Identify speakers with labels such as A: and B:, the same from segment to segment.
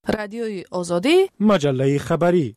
A: رادیوی آزادی،
B: مجله خبری.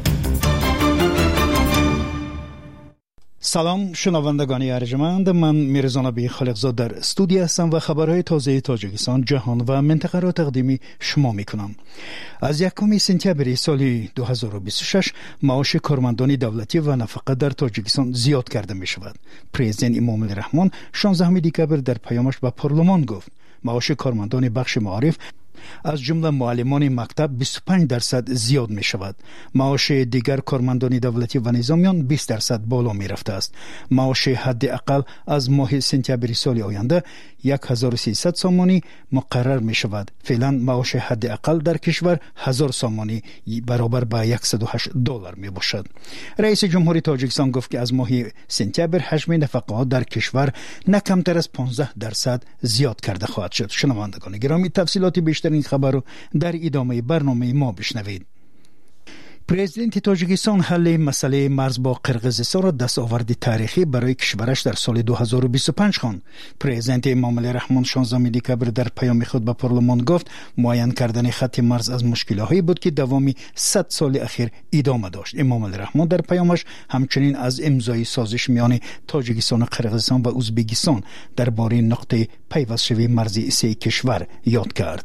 B: سلام شنوندگان ارجمند، من میرزا نبی خالقزاد در استودیو هستم و خبرهای تازه تاجیکستان، جهان و منطقه را تقدیم شما میکنم. از 1 سپتامبر سال 2026 معاش کارمندان دولتی و نفقه در تاجیکستان زیاد کرده می شود. پرزیدنت امام الرحمن 16 دکتبر در پیامش به پارلمان گفت معاش کارمندان بخش معارف از جمله معلمان مکتب 25% زیاد می شود. معاش دیگر کارمندان دولتی و نظامیان 20% بالا می رفته است. معاش حداقل از ماه سپتامبر سال آینده 1300 سامانی مقرر می شود. فعلا معاش حداقل در کشور 1000 سامانی برابر به $108 می باشد. رئیس جمهوری تاجیکستان گفت که از ماه سپتامبر حجم نفقات در کشور نه کمتر از 15% زیاد کرده خواهد شد. شنوندگان گرامی، تفصیلات بیشتر این خبر رو در ادامه برنامه ما بشنوید. پرزیدنت تاجیکستان حل مسئله مرز با قرقیزستان را دستاورد تاریخی برای کشورش در سال 2025 خواند. پرزیدنت امام الرحمن 16 دکبر در پیام خود به پارلمان گفت معین کردن خط مرز از مشکل‌هایی بود که دوامی 100 سال اخیر ادامه داشت. امام الرحمن در پیامش همچنین از امضای سازش میان تاجیکستان و قرقیزستان و ازبکستان درباره نقطه پیوست‌شوی مرزی سه کشور یاد کرد.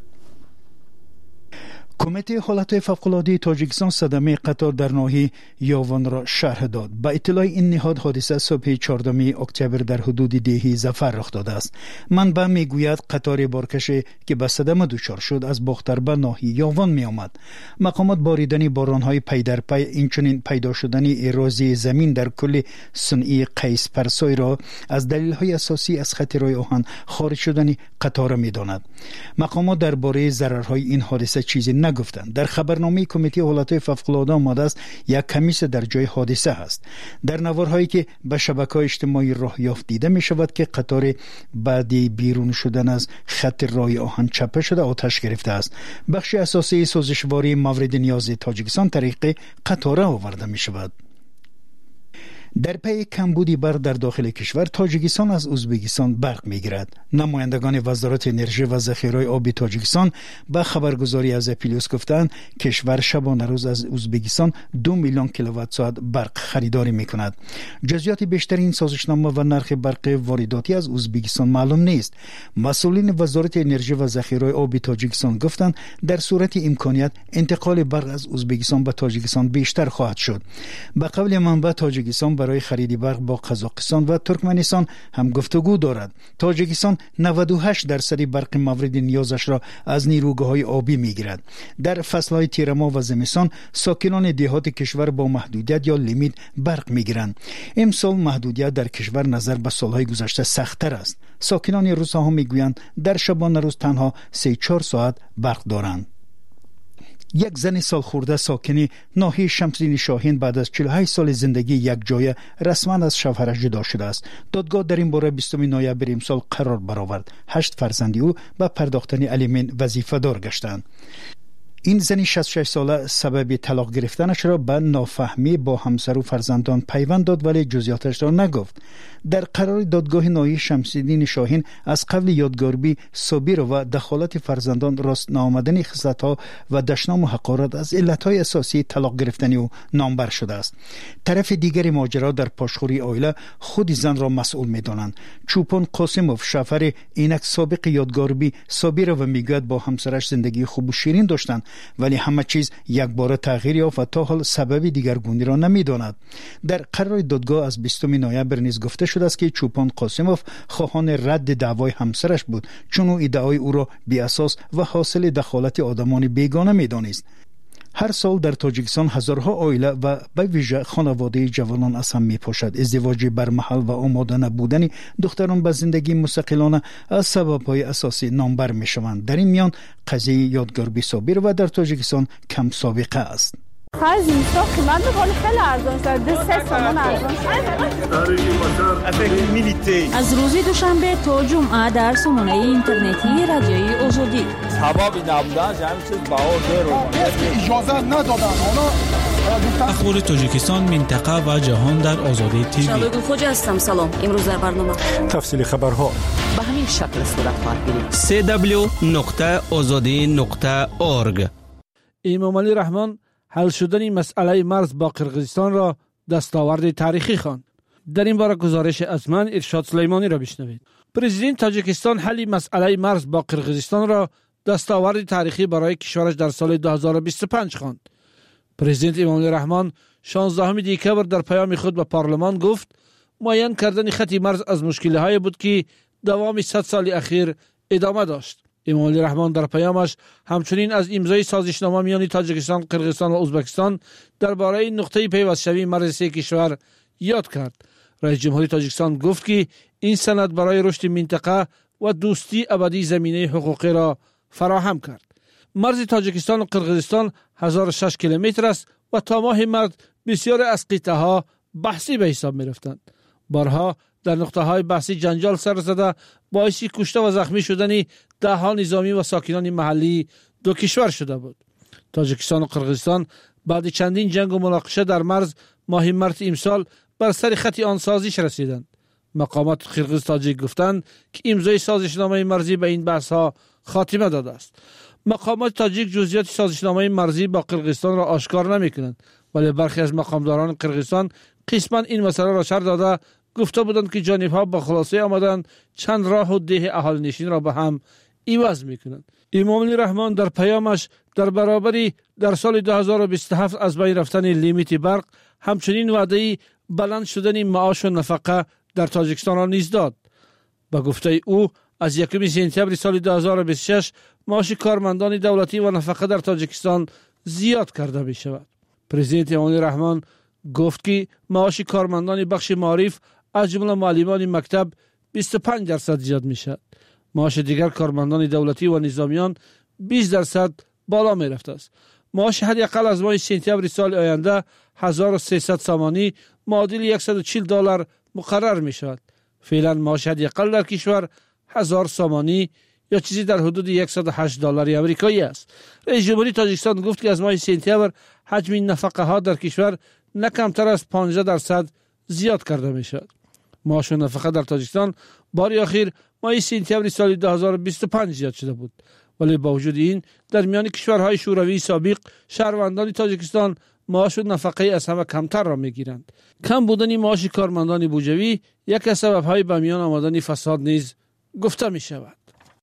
B: کمیته حالات فوق‌العاده تاجیکستان صدمه قطار در ناحیه یاوان را شرح داد. با اطلاع این نهاد حادثه صبح 14 اکتبر در حدود دهه ظفر رخ داده است. منبع میگوید قطار بارکش که به صدمه دچار شد از باختربه ناحیه یاوان می آمد. مقامات باریدن بارانهای پی در پی اینچنین پیدا شدن اراضی زمین در کل صنعی قیس پرسای را از دلیل‌های اساسی از خط راه آهن خارج شدن قطار می‌داند. مقامات درباره ضررهای این حادثه چیزی نگفتند. در خبرنامه کمیته حالات فوق‌العاده آمده است یک کمیس در جای حادثه است. در نوارهایی که به شبکه‌های اجتماعی راه یافت دیده می شود که قطار بعد بیرون شدن از خط راه آهن چپه شده آتش گرفته است. بخش اساسی سازشواری مورد نیاز تاجیکستان طریق قطار آورده می شود. در پی کمبود برق در داخل کشور، تاجیکستان از ازبکستان برق میگیرد. نمایندگان وزارت انرژی و ذخیره آب تاجیکستان با خبرگزاری از اپیلیوس گفتند کشور شبانه روز از ازبکستان 2 میلیون کیلووات ساعت برق خریداری میکند. جزئیات بیشتر این سازشنامه و نرخ برق وارداتی از ازبکستان معلوم نیست. مسئولین وزارت انرژی و ذخیره آب تاجیکستان گفتند در صورت امکانیت انتقال برق از ازبکستان به تاجیکستان بیشتر خواهد شد. به قول منبع تاجیکستان برای خرید برق با قزاقستان و ترکمنستان هم گفتگو دارد. تاجیکستان 98% برق مورد نیازش را از نیروگاه‌های آبی میگیرد. در فصل‌های تیرماه و زمستان ساکنان دهات کشور با محدودیت یا لیمیت برق میگیرند. امسال محدودیت در کشور نظر به سالهای گذشته سخت‌تر است. ساکنان روستا هم میگویند در شبانه روز تنها 3-4 ساعت برق دارند. یک زن سال خورده ساکن ناحیه شمسدین شاهین بعد از 48 سال زندگی یک جای رسما از شوهرش جدا شده است. دادگاه در این باره 20 نوامبر امسال قرار برآورد. 8 فرزند او به پرداختن الیمن وظیفه دار گشتند. این زن 66 ساله سبب طلاق گرفتنش را به نافهمی با همسر و فرزندان پیوند داد ولی جزئیاتش را نگفت. در قرار دادگاه ناحیه شمسدین شاهین از قبل یادگاربی صابر و دخالت فرزندان راست نآمدن خصلت‌ها و دشنام و حقارت از علتهای اساسی طلاق گرفتن او نامبر شده است. طرف دیگر ماجرا در پاشخوری عائله خود زن را مسئول می‌دانند. چوپان قاسموف شوهر اینک سابق یادگاربی صابر و میگوید با همسرش زندگی خوب و شیرین داشتند ولی همه چیز یک بار تغییر یافت و تا حال سبب دیگرگونی را نمی‌داند. در قرار دادگاه از 20 نوامبر نیز گفته شده است که چوپان قاسموف خواهان رد دعوای همسرش بود چون او ادعای او را بی اساس و حاصل دخالت آدمان بیگانه می‌دانست. هر سال در تاجیکستان هزارها عائله و به ویژه خانواده جوانان از هم می‌پاشد. ازدواج برمحل و آماده نبودن دختران به زندگی مستقلانه از سبب‌های اساسی نامبر می‌شوند. در این میان قضیه یادگاربی صابر و در تاجیکستان کم سابقه است.
C: خرج اینستا قیمت می‌کنه خیلی ارزان شد. 3 تومان ارزان شد.
D: از روز دوشنبه تا جمعه در سامانه اینترنتی رادیوی آزادی.
E: سبب نبودن همین چیز بهار رو
F: اجازه ندادن.
G: اخبار تاجیکستان، منطقه و جهان در آزادی تیوی.
H: شبگون خوجا هستم. سلام. امروز در برنامه
B: تفصیل خبرها
H: به همین شکل صورت خواهد بینید.
I: www.azadi.org.
A: امامعلی رحمان حل شدن مسئله مرز با قرقیزستان را دستاورد تاریخی خواند. در این باره گزارش از من ارشاد سلیمانی را بشنوید. پرزیدنت تاجیکستان حل مسئله مرز با قرقیزستان را دستاورد تاریخی برای کشورش در سال 2025 خواند. پرزیدنت امامعلی رحمان 16 دکتر در پیام خود به پارلمان گفت معین کردن خط مرز از مشکل‌های بود که دوام 100 سال اخیر ادامه داشت. امامعلی رحمان در پیامش همچنین از امضای سازشنامه میان تاجیکستان، قرقیزستان و ازبکستان درباره نقطه پیوست‌شوی مرز سه کشور یاد کرد. رئیس جمهوری تاجیکستان گفت که این سند برای رشد منطقه و دوستی ابدی زمینه حقوقی را فراهم کرد. مرز تاجیکستان و قرقیزستان 1006 کیلومتر است و تا ماه مارد بسیار از قطعه‌ها بحثی به حساب می رفتند. بارها در نقطه‌های بحثی جنجال سر زده باعث کشته و زخمی شدن ده‌ها نظامی و ساکنان محلی دو کشور شده بود. تاجیکستان و قرقیزستان بعد چندین جنگ و مناقشه در مرز ماه مارس امسال بر سر خط آن سازش رسیدند. مقامات قرقیز تاجیک گفتند که امضای سازشنامه مرزی به این بحث‌ها خاتمه داده است. مقامات تاجیک جزئیات سازشنامه مرزی با قرقیزستان را آشکار نمی‌کنند، ولی برخی از مقامداران قرقیزستان قسماً این مسئله را شرح داده گفته بودند که جانب‌ها با خلاصه آمدند چند راه و ده اهالینشین را به هم عوض می‌کنند. امامعلی رحمان در پیامش در برابری در سال 2027 از بین رفتن لیمیت برق همچنین وعده بلند شدن معاش و نفقه در تاجیکستان را نیز داد. با گفته او از 1 سپتامبر سال 2026 معاش کارمندان دولتی و نفقه در تاجیکستان زیاد کرده می شود. پرزیدنت امامعلی رحمان گفت که معاش کارمندان بخش معارف از جمله معلمان مکتب 25% زیاد می شود. معاش دیگر کارمندان دولتی و نظامیان 20% بالا می رفته است. معاش حداقل از ماه سپتامبر سال آینده 1300 سامانی معادل $140 مقرر می شود. فعلا معاش حداقل در کشور 1000 سامانی یا چیزی در حدود $108 آمریکایی است. رئیس جمهوری تاجیکستان گفت که از ماه سپتامبر حجم نفقه ها در کشور نه کمتر از 15% زیاد کرده می شود. معاش و نفقه در تاجیکستان بار اخیر ماه سپتامبر سال 2025 زیاد شده بود، ولی با وجود این در میان کشورهای شوروی سابق شهروندان تاجیکستان معاش و نفقه از همه کمتر را میگیرند. کم بودن معاش کارمندان بودجوی یک از سبب‌های به میان آمدن فساد نیز گفته می شود.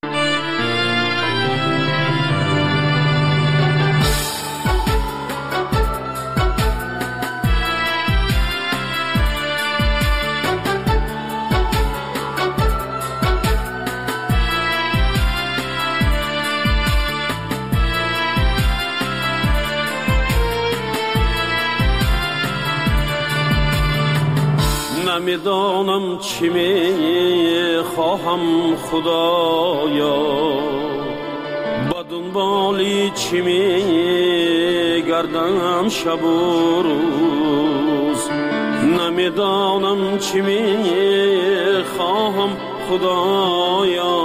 I: نمیدانم چی می خواهم خدایا، با دنبالی چی می گردم شب و روز. نمیدانم چی می خواهم خدایا،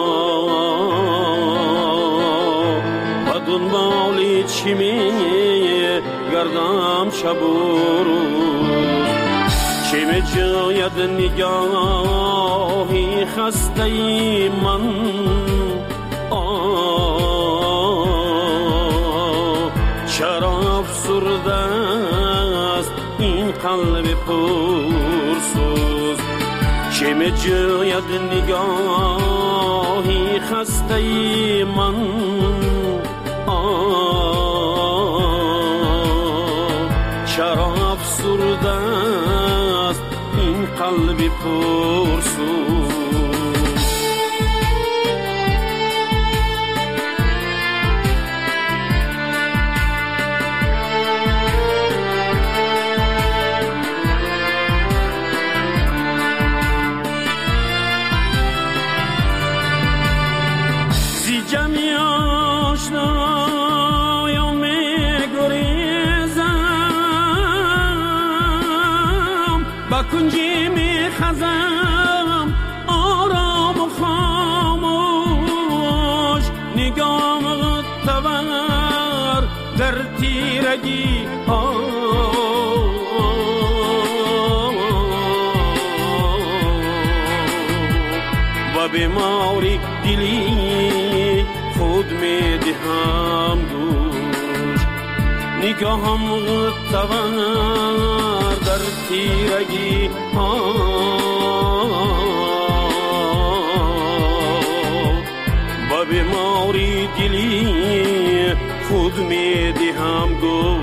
I: با دنبالی چی می گردم شب و روز. چه می جاید نگاهی خسته ای من، چرا افسرده است این قلب پرسوز. چه می جاید نگاهی خسته ای من، چرا افسرده است این قلب پرسوز. زی جمعی آشنایا می گریزم، با کنجی می خزم آرام و خاموش. نگام تبر در تیرگی ها، و بیماری دلی خود می دهم دوش. نگاهم تور در تیرگی ها با بیماری دلی خود می دهم گو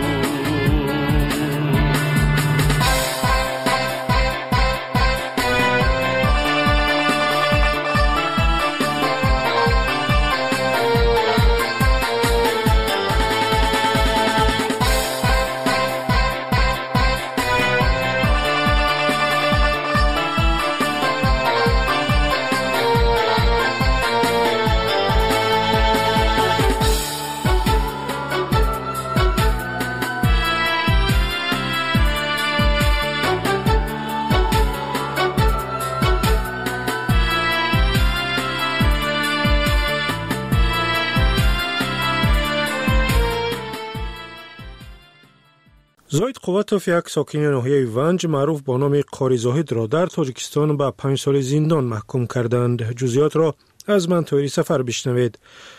J: زاید قواتوف یک ساکن ناحیه ونج معروف با نام قاری زاهد را در تاجیکستان به 5 سال زندان محکوم کردند. جزئیات را از من طوری سفر بشنوید.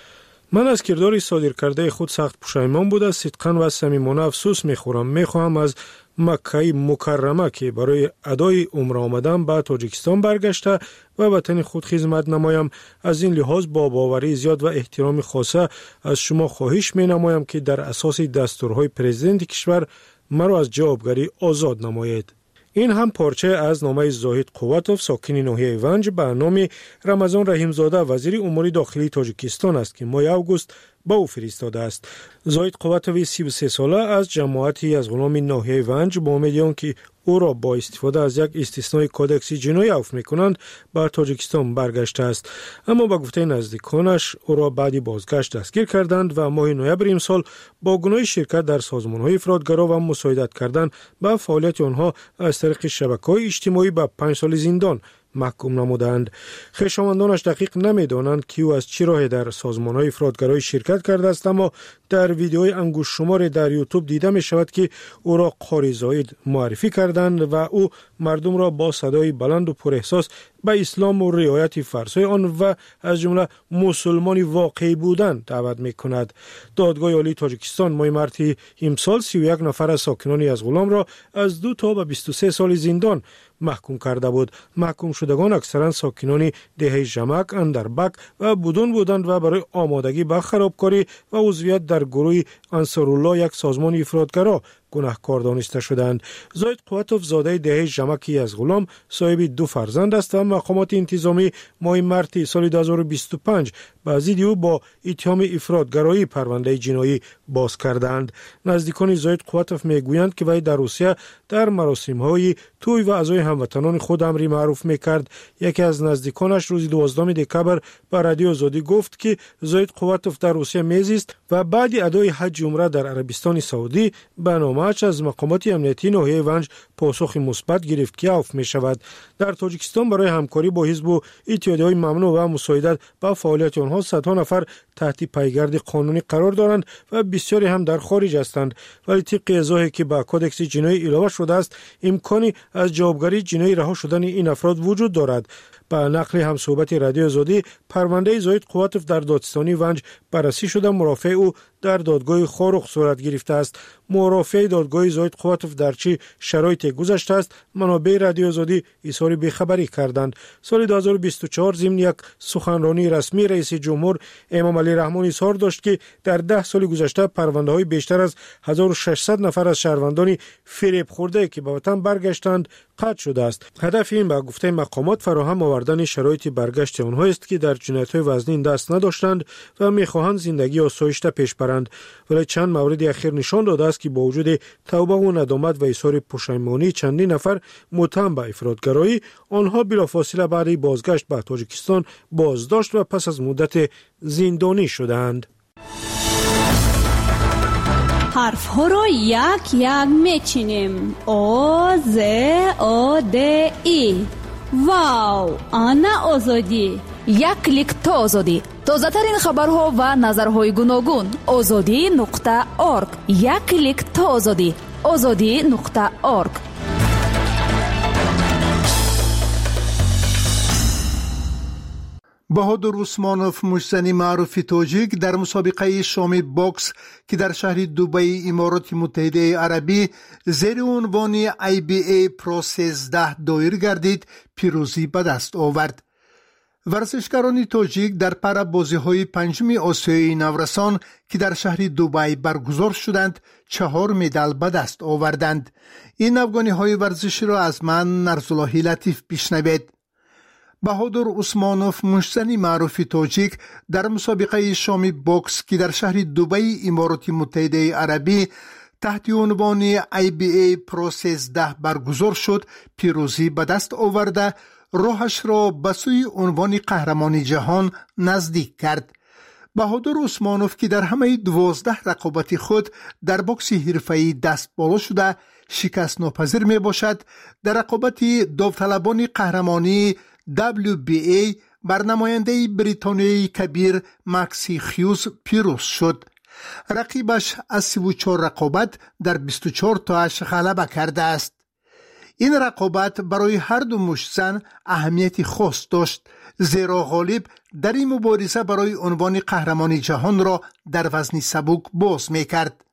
J: من از کردار صادر کرده خود سخت پشیمان بوده، صدقاً و صمیمانه افسوس میخورم. میخواهم از مکه مکرمه که برای ادای عمره آمدم به تاجیکستان برگشته و وطن خود خدمت نمایم. از این لحاظ با باوری زیاد و احترام خاصه از شما خواهش می نمایم که در اساس دستورهای پرزیدنت کشور مرا از جوابگری آزاد نمایید. این هم پارچه از نامه زاهد قواتوف ساکن ناحیه ونج به نام رمضان رحیمزاده وزیر امور داخلی تاجیکستان است که ماه اوگوست با او فرستاده است. زاهد قواتوف 33 ساله از جماعتی از غلامی ناحیه ونج با امیدیان که او را با استفاده از یک استثنای کودکس جنایی عفو میکنند به تاجیکستان برگشته است، اما با گفته نزدیکانش او را بعدی بازگشت دستگیر کردند و ماه نوامبر امسال با گناه شرکت در سازمان‌های افراطگرا و مساعدت کردن به فعالیت آنها از طریق شبکه‌های اجتماعی به 5 سال زندان محکوم نمودند. خویشاوندانش دقیق نمیدانند که او از چه راهی در سازمان‌های افراطگرایی شرکت کرده است، اما در ویدیوهای انگشت شمار در یوتیوب دیده می شود که او را قاری زاهد معرفی کردند و او مردم را با صدای بلند و پر احساس به اسلام و رعایت فرض‌های آن و از جمله مسلمانی واقعی بودن دعوت می کند. دادگاه عالی تاجیکستان ماه مارس امسال 31 نفر از ساکنان از غلام را از 2 تا به 23 سال زندان محکوم کرده بود. محکوم شدگان اکثرا ساکنان دهه ژمک، اندربک و بودون بودند و برای آمادگی به خرابکاری و عضویت در گروه انصارالله یک سازمان افراطگرا گناهکار دانسته شدند. زاید قواتوف زاده دهه ژمکی از غلام صاحب 2 فرزند است و مقامات انتظامی ماه مارس سال 2025 به ضد او با اتهام افراطگرایی پرونده جنایی باز کردند. نزدیکان زاید قواتوف میگویند که وی در روسیه در مراسم‌های توی و عزای هموطنان خود امری معروف میکرد. یکی از نزدیکانش روز 12 دکبر به رادیو آزادی گفت که زاید قواتوف در روسیه میزیست و بعد ادای حج عمره در عربستان سعودی به نامه‌اش از مقامات امنیتی ناحیه ونج پاسخ مثبت گرفت که عفو می شود. در تاجیکستان برای همکاری با حزب و اتحادیه‌های ممنوع و مساعدت با فعالیت آنها صدها نفر تحت پیگرد قانونی قرار دارند و بسیاری هم در خارج هستند، ولی طبق اضافه‌ای که به کدکس جنایی علاوه شده است امکانی از جوابگری جنایی رها شدن این افراد وجود دارد. به نقل همصحبت رادیو آزادی پرونده زاید قواتوف در دادستانی ونج بررسی شده مرافع او در دادگاه خارق صورت گرفته است. مرافع دادگاه زاید قواتوف در چه شرایطی گذشته است منابع رادیو آزادی اظهار بیخبری کردند. سال 2024 ضمن یک سخنرانی رسمی رئیس جمهور امام علی رحمانی اظهار داشت که در 10 سال گذشته پرونده‌های بیشتر از 1600 نفر از شهروندان فریب خورده که به وطن برگشتند قطع شده است. هدف این به گفته مقامات فراهم آوردن شرایط برگشت آنها است که در جنایت‌های وزنین دست نداشتند و می‌خواهند زندگی آسایشته پیش برند، ولی چند مورد اخیر نشان داده است که با وجود توبه و ندامت و اظهار پشیمانی چندین نفر متهم به افراطگرایی آنها بلافاصله بعد بازگشت به تاجیکستان بازداشت و پس از مدت زندانی شدند.
D: حرف ها را یک یک میچینیم. آ ز آ د ای. واو، آنا آزادی.
H: یک کلیک تا آزادی. تازه ترین خبرها و نظرهای گوناگون. azadi.org. یک کلیک تا آزادی. azadi.org.
K: بهادر عثمانوف مشتزنی معروف تاجیک در مسابقه شامی باکس که در شهر دبی امارات متحده عربی زیر عنوان IBA پرو 13 دایر گردید پیروزی به دست آورد. ورزشکاران تاجیک در پربازی‌های پنجم آسیای نورسان که در شهر دبی برگزار شدند 4 مدال به دست آوردند. این افغانی‌های ورزشی را از من نرزالله لطیف بشنوید. بهادر عثمانوف مشتزنی معروف تاجیک در مسابقه شامی باکس که در شهر دبی امارات متحده عربی تحت عنوان IBA پرو 13 برگزار شد پیروزی به دست آورده راهش را به سوی عنوان قهرمان جهان نزدیک کرد. بهادر عثمانوف که در همه 12 رقابت خود در بوکس حرفه‌ای دست بالا شده شکست ناپذیر می باشد، در رقابت داوطلبان قهرمانی WBA بر نماینده بریتانیایی کبیر مکسی هیوز پیروز شد. رقیبش از 34 رقابت در 24 تاش غلبه کرده است. این رقابت برای هر دو مشتزن اهمیتی خاص داشت، زیرا غالب در این مبارزه برای عنوان قهرمان جهان را در وزن سبک باز می کرد.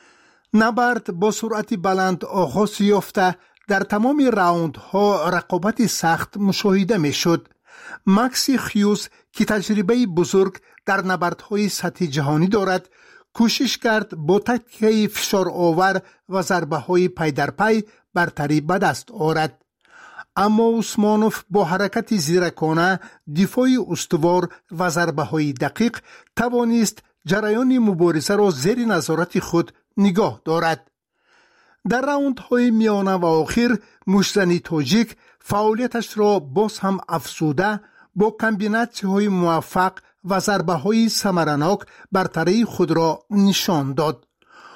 K: نبرد با سرعت بلند آغاز یافته در تمام راوندها رقابت سخت مشاهده می شد. مکسی هیوز که تجربه بزرگ در نبردهای سطح جهانی دارد کوشش کرد با تکیه فشار آور و ضربه های پی در پی برتری به دست آورد. اما عثمانوف با حرکت زیرکانه، دفاع استوار و ضربه های دقیق توانست جریان مبارزه را زیر نظارت خود نگاه دارد. در راوندهای میانه و آخر مشتزنی تاجیک فعالیتش را باز هم افزوده با کمبیناسی‌های موفق و ضربه‌های ثمرناک برتری خود را نشان داد.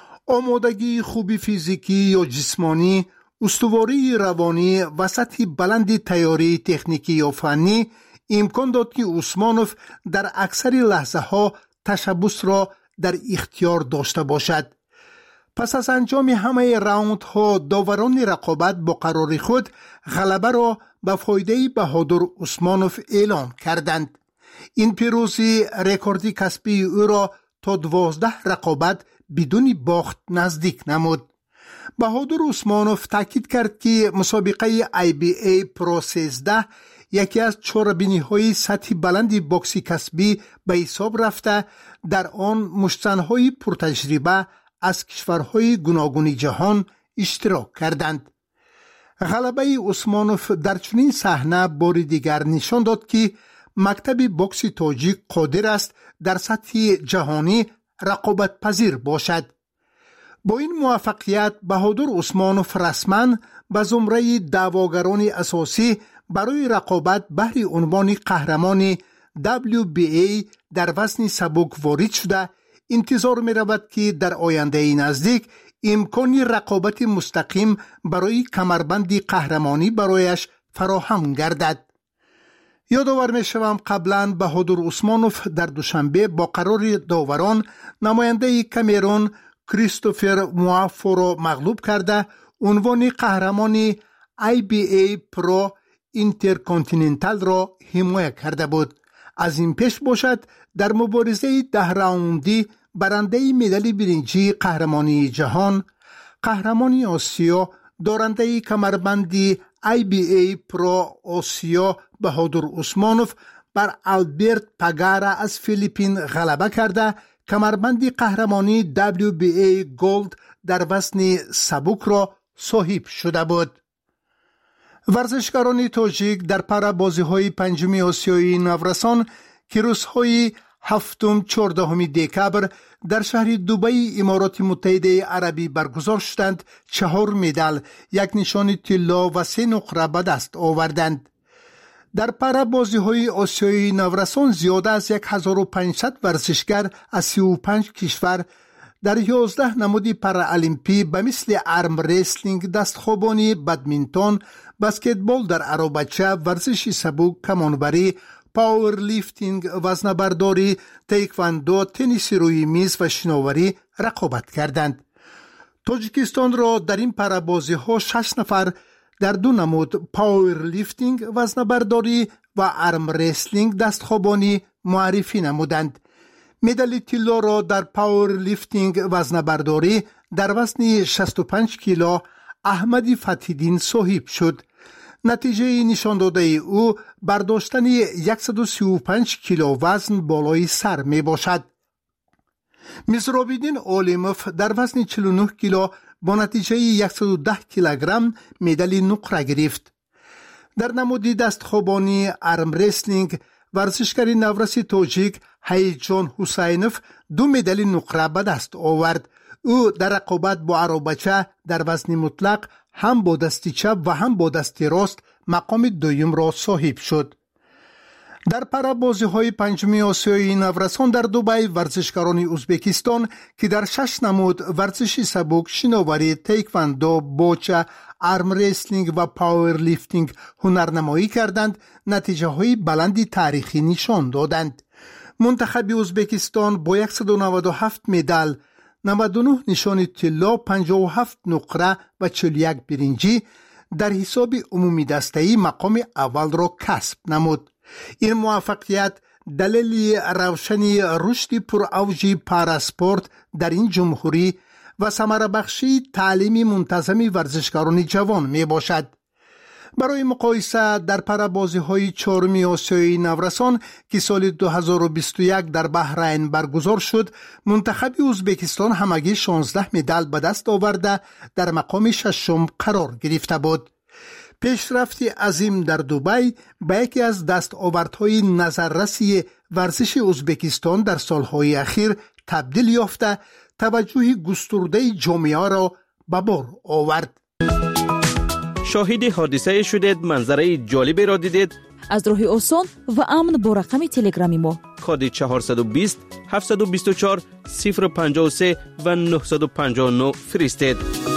K: آمادگی خوبی فیزیکی یا جسمانی، استواری روانی و سطح بلند تیاری تکنیکی یا فنی امکان داد که عثمانوف در اکثر لحظه ها تشبث را در اختیار داشته باشد. پس از انجام همه راوندها داوران رقابت با قرار خود غلبه را به فایده بهادر عثمانوف اعلام کردند. این پیروزی رکوردی کسبی او را تا 12 رقابت بدون باخت نزدیک نمود. بهادر عثمانوف تاکید کرد که مسابقه IBA پرو 13 یکی از چهاربینی‌های سطح بلند بوکسی کسبی به حساب رفته، در آن مشتزن‌های پرتجربه از کشورهای گوناگون جهان اشتراک کردند. غلبه عثمانوف در چنین صحنه بار دیگر نشان داد که مکتب بوکس تاجیک قادر است در سطح جهانی رقابت پذیر باشد. با این موفقیت بهادر عثمانوف رسما به زمره دعواگران اساسی برای رقابت بهر عنوان قهرمان WBA در وزن سبک وارد شده. انتظار می رود که در آینده نزدیک امکانی رقابت مستقیم برای کمربند قهرمانی برایش فراهم گردد. یادآور می شوم قبلا بهادر عثمانوف در دوشنبه با قرار داوران نماینده کامرون کریستوفر موافو را مغلوب کرده عنوان قهرمان IBA پرو اینترکانتیننتال را حمایت کرده بود. از این پیش باشد در مبارزه 10 راوندی برنده مدال برنجی قهرمانی جهان، قهرمانی آسیا، دارنده کمربندی IBA پرو آسیا بهادر عثمانوف بر آلبرت پاگارا از فیلیپین غلبه کرده کمربندی قهرمانی WBA گولد در وزن سبک را صاحب شده بود. ورزشکاران تاجیک در پربازی‌های پنجم آسیایی نورسان که روزهای 7-14 دکبر در شهر دبی امارات متحده عربی برگزار شدند 4 مدال، 1 نشان طلا و 3 نقره به دست آوردند. در پربازی‌های آسیایی نورسان زیاده از 1500 ورزشگر از 35 کشور در 11 نمود پارالمپی به مثل آرم ریسلینگ، دستخوابانی، بدمینتون، بسکتبال در عربچه، ورزش سبک، کمانبری، پاور لیفتینگ، وزنه‌برداری، تایکواندو، تنیس روی میز و شناوری رقابت کردند. تاجیکستان را در این پربازی‌ها 6 نفر در 2 نمود پاور لیفتینگ، وزنه‌برداری و ارم ریسلینگ دستخوابانی معرفی نمودند. مدال طلا را در پاور لیفتینگ وزنه‌برداری در وزن 65 کیلو احمدی فتح‌الدین صاحب شد. نتیجه نشان داده او برداشتن 135 کیلو وزن بالای سر می باشد. مزرابیدین عالموف در وزن 49 کیلو با نتیجه 110 کیلوگرم مدال نقره گرفت. در نمود دستخوابانی ارم ریسلینگ ورزشکار نورس تاجیک هیجان حسینوف 2 مدال نقره به دست آورد. او در رقابت با عربچه در وزن مطلق هم با دست چپ و هم با دست راست مقام دوم را صاحب شد. در پربازی‌های پنجمی آسیای نورسان در دبی ورزشکاران ازبکستان که در 6 نمود ورزش سبک، شناوری، تایکواندو، بوچه، ارم ریسلینگ و پاور لیفتینگ هنرنمایی کردند، نتیجه‌های بلندی تاریخی نشان دادند. منتخب ازبکستان با 197 مدال، 99 نشان طلا، 57 نقره و 41 برنجی در حساب عمومی دسته‌ای مقام اول را کسب نمود. این موفقیت دلیل روشنی رشد پراوج پاراسپورت در این جمهوری و ثمره بخشی تعلیم منتظم ورزشکاران جوان می باشد. برای مقایسه در پربازی‌های چهارم آسیای نورسان که سال 2021 در بحرین برگزار شد، منتخب ازبکستان همگی 16 مدال به دست آورده در مقام ششم قرار گرفته بود. پیشرفت عظیم در دبی به یکی از دستاوردهای نظررسی ورزش ازبکستان در سالهای اخیر تبدیل یافته، توجه گسترده جامعه را به بار آورد.
L: شاهد حادثه شدید، منظره جالبی را دیدید؟
D: از راه آسان و امن با رقم تلگرامی ما
L: کد 420 724 053 و 959 فرستید.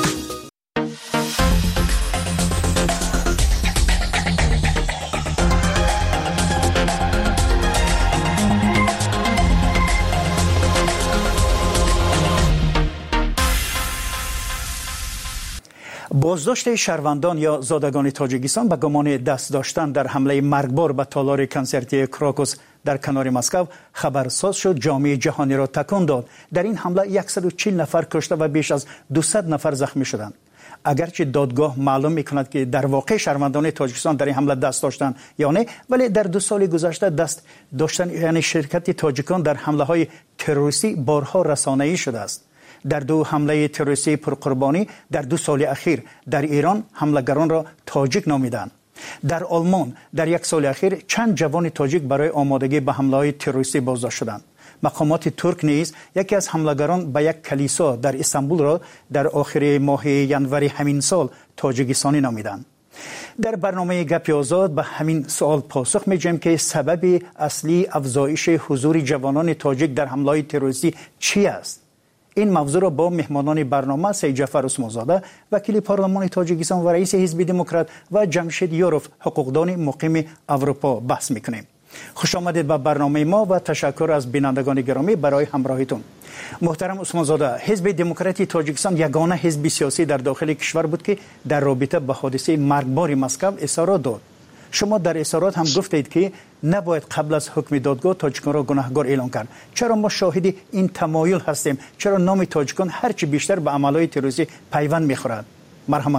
B: بازداشت شهروندان یا زادگان تاجیکستان به گمان دست داشتن در حمله مرگبار به تالار کنسرتی کراکوس در کنار مسکو خبرساز شد، جامعه جهانی را تکان داد. در این حمله 140 نفر کشته و بیش از 200 نفر زخمی شدند. اگرچه دادگاه معلوم می‌کند که در واقع شهروندان تاجیکستان در این حمله دست داشتن یا نه، ولی در 2 سال گذشته دست داشتن یعنی شرکت تاجیکان در حمله‌های تروریستی بارها رسانه‌ای شده است. در 2 حمله تروریستی پرقربانی در 2 سال اخیر در ایران حملگران را تاجیک نامیدند. در آلمان در 1 سال اخیر چند جوان تاجیک برای آمادگی به حمله‌های تروریستی بازداشت شدند. مقامات ترک نیز یکی از حملگران به یک کلیسا در استانبول را در آخر ماه ینوری همین سال تاجیکستانی نامیدند. در برنامه گپ آزاد به همین سوال پاسخ می‌دهیم که سبب اصلی افزایش حضور جوانان تاجیک در حمله‌های تروریستی چی است؟ این موضوع را با مهمانان برنامه سید جعفر عثمانزاده وکیل پارلمان تاجیکستان و رئیس حزب دموکرات و جمشید یوروف حقوقدان مقیم اروپا بحث می‌کنیم. خوش آمدید به برنامه ما و تشکر از بینندگان گرامی برای همراهیتون. محترم عثمانزاده، حزب دموکراتی تاجیکستان یگانه حزب سیاسی در داخل کشور بود که در رابطه با حادثه مرگبار مسکو اظهارات داد. شما در اظهارات هم گفتید که نباید قبل از حکم دادگاه تاجیکان را گناهکار اعلام کرد. چرا ما شاهد این تمایل هستیم؟ چرا نام تاجیکان هرچی بیشتر به عملهای تروریستی پیوند می‌خورد؟ مرحمت.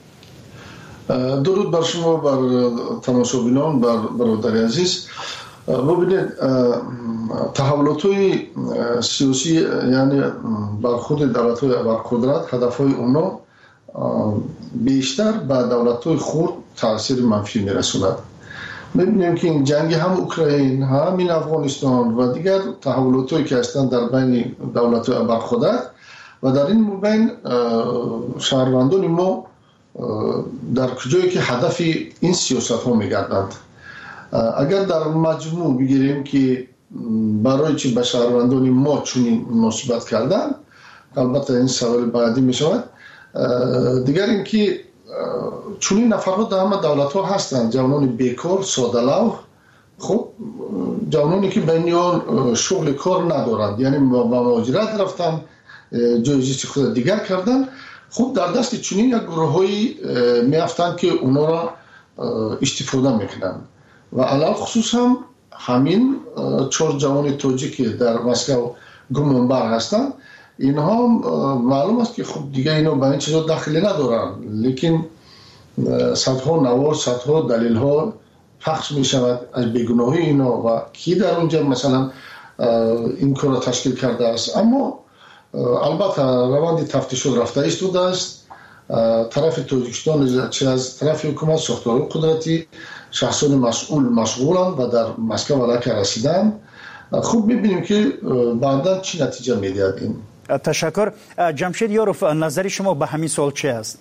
M: درود بر شما، بر تماشاگران، بر برادر عزیز. ببینید، تحولات‌های سیاسی یعنی برخورد دولت‌های ابرقدرت، هدف‌های اونا بیشتر به دولت‌های خرد تاثیر منفی می‌رساند. می‌بینیم که این جنگ هم اوکراین، هم این افغانستان و دیگر تحولات‌هایی که هستند در بین دولت‌های ابرقدرت و در این بین شهروندان ما در کجایی که هدف این سیاست‌ها می‌گردند. اگر در مجموع بگیریم که برای چی به شهروندان ما چنین مناسبت کردن، البته این سوال بعدی می‌شود. دیگر اینکه چنین نفرها در همه دولت‌ها هستند، جوانان بیکار، ساده‌لوح، خب جوانانی که بین آن شغل کار ندارند، یعنی با مهاجرت رفتن، جای زیست خود دیگر کردن. خب در دست چنین یک گروه‌هایی میافتند که اونا را استفاده میکنند و علال خصوص هم همین 4 جوان تاجیک در مسکو گمانبر هستند. اینها معلوم است که خب دیگه اینا به این چیزا دخلی ندارن، لیکن صدها نوار، صدها دلیل ها پخش می شود از بیگناهی اینا و کی در اونجا مثلا این کار را تشکیل کرده است. اما البته روند تفتیشات رفته ایستاده است. طرف تاجیکستان چه از طرف حکومت، ساختار قدرتی، شخصان مسئول مشغولند و در مسکو علاقه رسیدند. خوب ببینیم که بعدا چی نتیجه میدهد این.
B: تشکر. جمشید یاروف، نظر شما به همین سوال چه است؟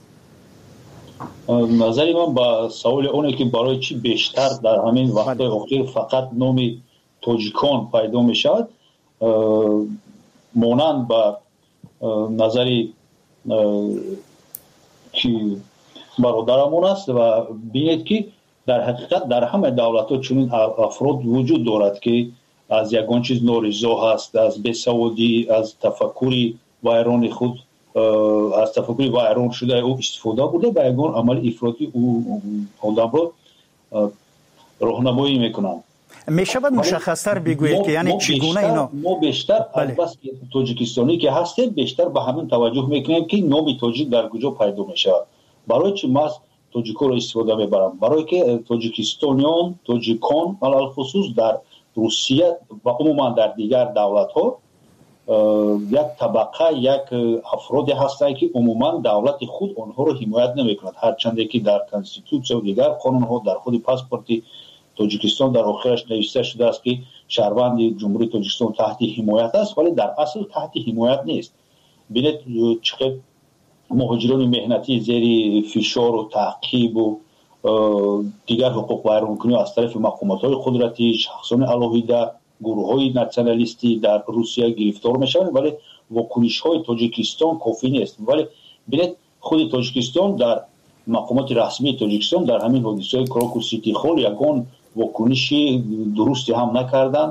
N: نظری من با سوال اونه که برای چی بیشتر در همین وقت اخیر فقط نام تاجیکان پیدا می شود، مانند با نظری که برادرمون است و بینید که در حقیقت در همه دولت ها چنین افراد وجود دارد که از یگان چیز نارضا هست، از بیسوادی، از تفکری ویران خود، از تفکری ویران شده او استفاده بوده به یگان عمل افراطی او آدم را راهنمایی میکنند.
B: میشود مشخص‌تر بگویید که یعنی چگونه اینا؟
N: ما بیشتر بس که تاجیکستانی که هستیم بیشتر به همین توجه میکنیم که نام تاجیک در کجا پیدا میشود. برای چی ما تاجیک‌ها را استفاده میبرم؟ برای که تاجیکستانیان، تاجیکان علل خصوص در روسیه و عموما در دیگر دولت‌ها یک طبقه، یک افرادی هستند که عموما دولت خود آنها را حمایت نمیکند، هرچند که در کانستیتوسیون و دیگر قانون‌ها در خود پاسپورت تاجیکستان در آخرش نوشته شده است که شهروند جمهوری تاجیکستان تحت حمایت است، ولی در اصل تحت حمایت نیست. ببینید چقدر مهاجران مهنتی زیر فشار و تعقیب و دیگر حقوق ویرانکنی از طرف مقامات‌های قدرتی، شخصان علاهیده، گروه‌های ناسیونالیستی در روسیه گرفتار میشوند، ولی واکنش‌های تاجیکستان کافی نیست. ولی ببینید خود تاجیکستان در مقامات رسمی تاجیکستان در همین حادثه کراکو سیتی هال یگان واکنشی درستی هم نکردند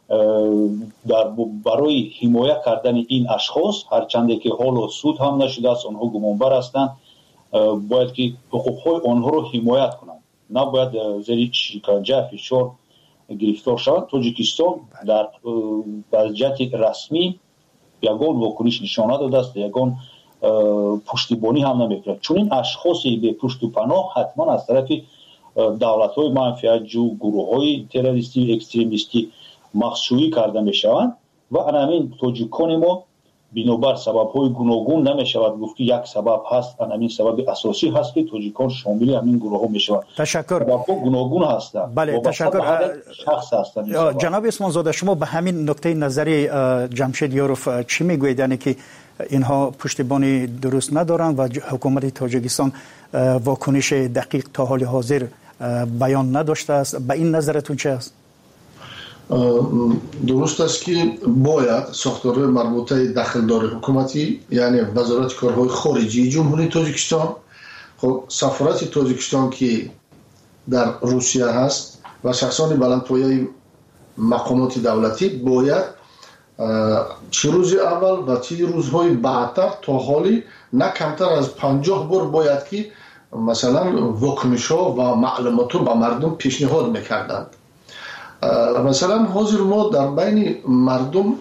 N: برای حمایت کردن این اشخاص، هرچند که حال سود هم نشده است، آنها گمانبر هستند، باید که حقوق‌های آنها رو حمایت کنند، نباید زیر شکنجه فشار گرفتار شوند. تاجیکستان در وضعیت رسمی یگان واکنش نشان نداده است، یگان پشتیبانی هم نمیکنه. چون این اشخاصی به پشت و پناه حتما از طرف دولت‌های منفعت جو، گروه‌های تروریستی و اکستریمیستی مخشویی کرده میشوند و همین تاجیکان ما بنابر سبب‌های گوناگون نمیشود گفت که یک سبب هست، همین سبب اساسی هست که تاجیکان شامل همین گروه‌ها میشوند.
B: تشکر.
N: سبب‌ها گوناگون هستند.
B: بله، تشکر.
N: شخص هستند.
B: جناب اسمانزاده، شما به همین نکته نظری جمشید یاروف چی میگویید؟ یعنی که اینها پشتیبانی درست ندارند و حکومت تاجیکستان واکنش دقیق تا حال حاضر بیان نداشته است. به این نظرتون چه است؟
M: درست است که باید ساختارهای مربوطه دخلدار حکومتی، یعنی وزارت کارهای خارجی جمهوری تاجیکستان، خب سفارت تاجیکستان که در روسیه هست و شخصان بلندپایه مقامات دولتی باید چه روز اول و چه روزهای بعدتر تا حالی نه کمتر از 50 بار باید که مثلا واکنش‌ها و معلومات رو به مردم پیشنهاد میکردند. مثلا حاضر ما در بین مردم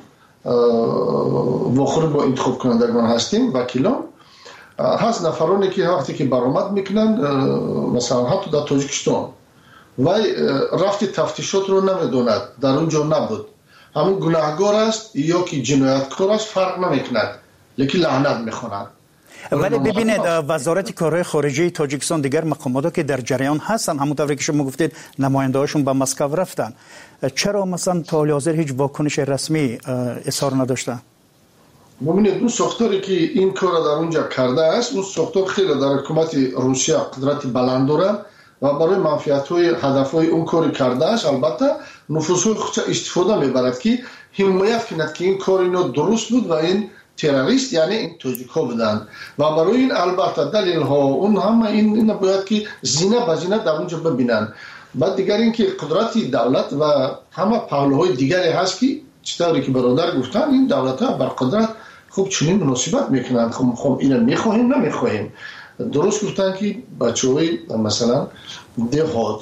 M: واخور با انتخاب کنندگان هستیم، وکیلان هست، نفرانی که وقتی که برآمد میکنند مثلا حتی در تاجیکستان و رفت تفتیشات رو نمیدوند، در اونجا نبود، همون گناهگار است یا که جنایتکار است فرق نمیکند، لیکن لعنت میخوند.
B: ولی ببینید وزارت کارهای خارجه تاجیکستان دیگر مقامات که در جریان هستن، همونطوری که شما گفتید نماینده‌هاشون به مسکو رفتن، چرا مثلا تا حاضر هیچ واکنش رسمی اظهار نداشتن؟
M: ببینید اون ساختاری که این کار در اونجا کرده است، اون ساختار خیلی در حکومت روسیه قدرت بلند داره و برای منفعت‌های هدف‌های اون کاری کرده است. البته نفوذهای خودش استفاده میبرد که حمایت کند که این کار اینو درست بود و این تروریست یعنی این تاجیک‌ها بودند و برای این البته دلیل‌ها اون همه این باید که زینه به زینه در اونجا ببینن. بعد دیگر این که قدرت دولت و همه پهلوهای دیگری هست که چطوری که برادر گفتن این دولت‌ها بر قدرت خوب چنین مناسبت میکنند، خب اینو میخواهیم نمیخواهیم. درست گفتن که بچه‌های مثلا دهات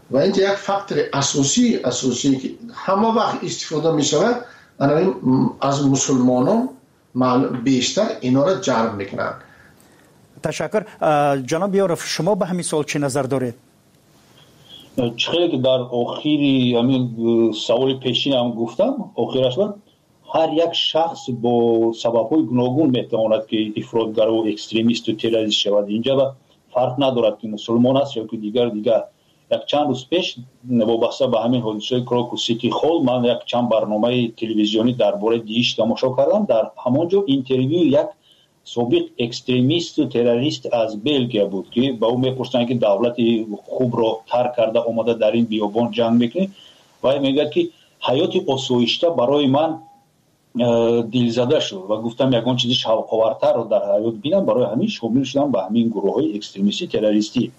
M: و اینجا یک فاکتور اساسی که همه وقت استفاده می شود از مسلمانان بیشتر اینا را جلب میکنند.
B: تشکر. جناب یارف، شما به همین سوال چه نظر دارید؟
N: چخیلی که در آخری همین سوال پیشین هم گفتم، آخرش بود هر یک شخص با سبب‌های گوناگون میتواند که افراطگر و اکستریمیست و تروریست شود. اینجا فرق ندارد که مسلمان است یا که دیگر. یک چند روز پیش وابسته به همین حادثه کراکو سیتی هال من یک چند برنامه تلویزیونی درباره دیش تماشا کردم. در همونجا اینترویو یک سابق اکستریمیست و تروریست از بلژیک بود که با او میپرسن که دولت خوب را ترک کرده اومده در این بیابان جنگ میکنه و میگه که حیات آسایشته برای من دلزده شد و گفتم یگان چیزی شوق‌آورتر رو در حیات بینم، برای همین شامل شدم به همین گروه‌های اکستریمیستی تروریستی.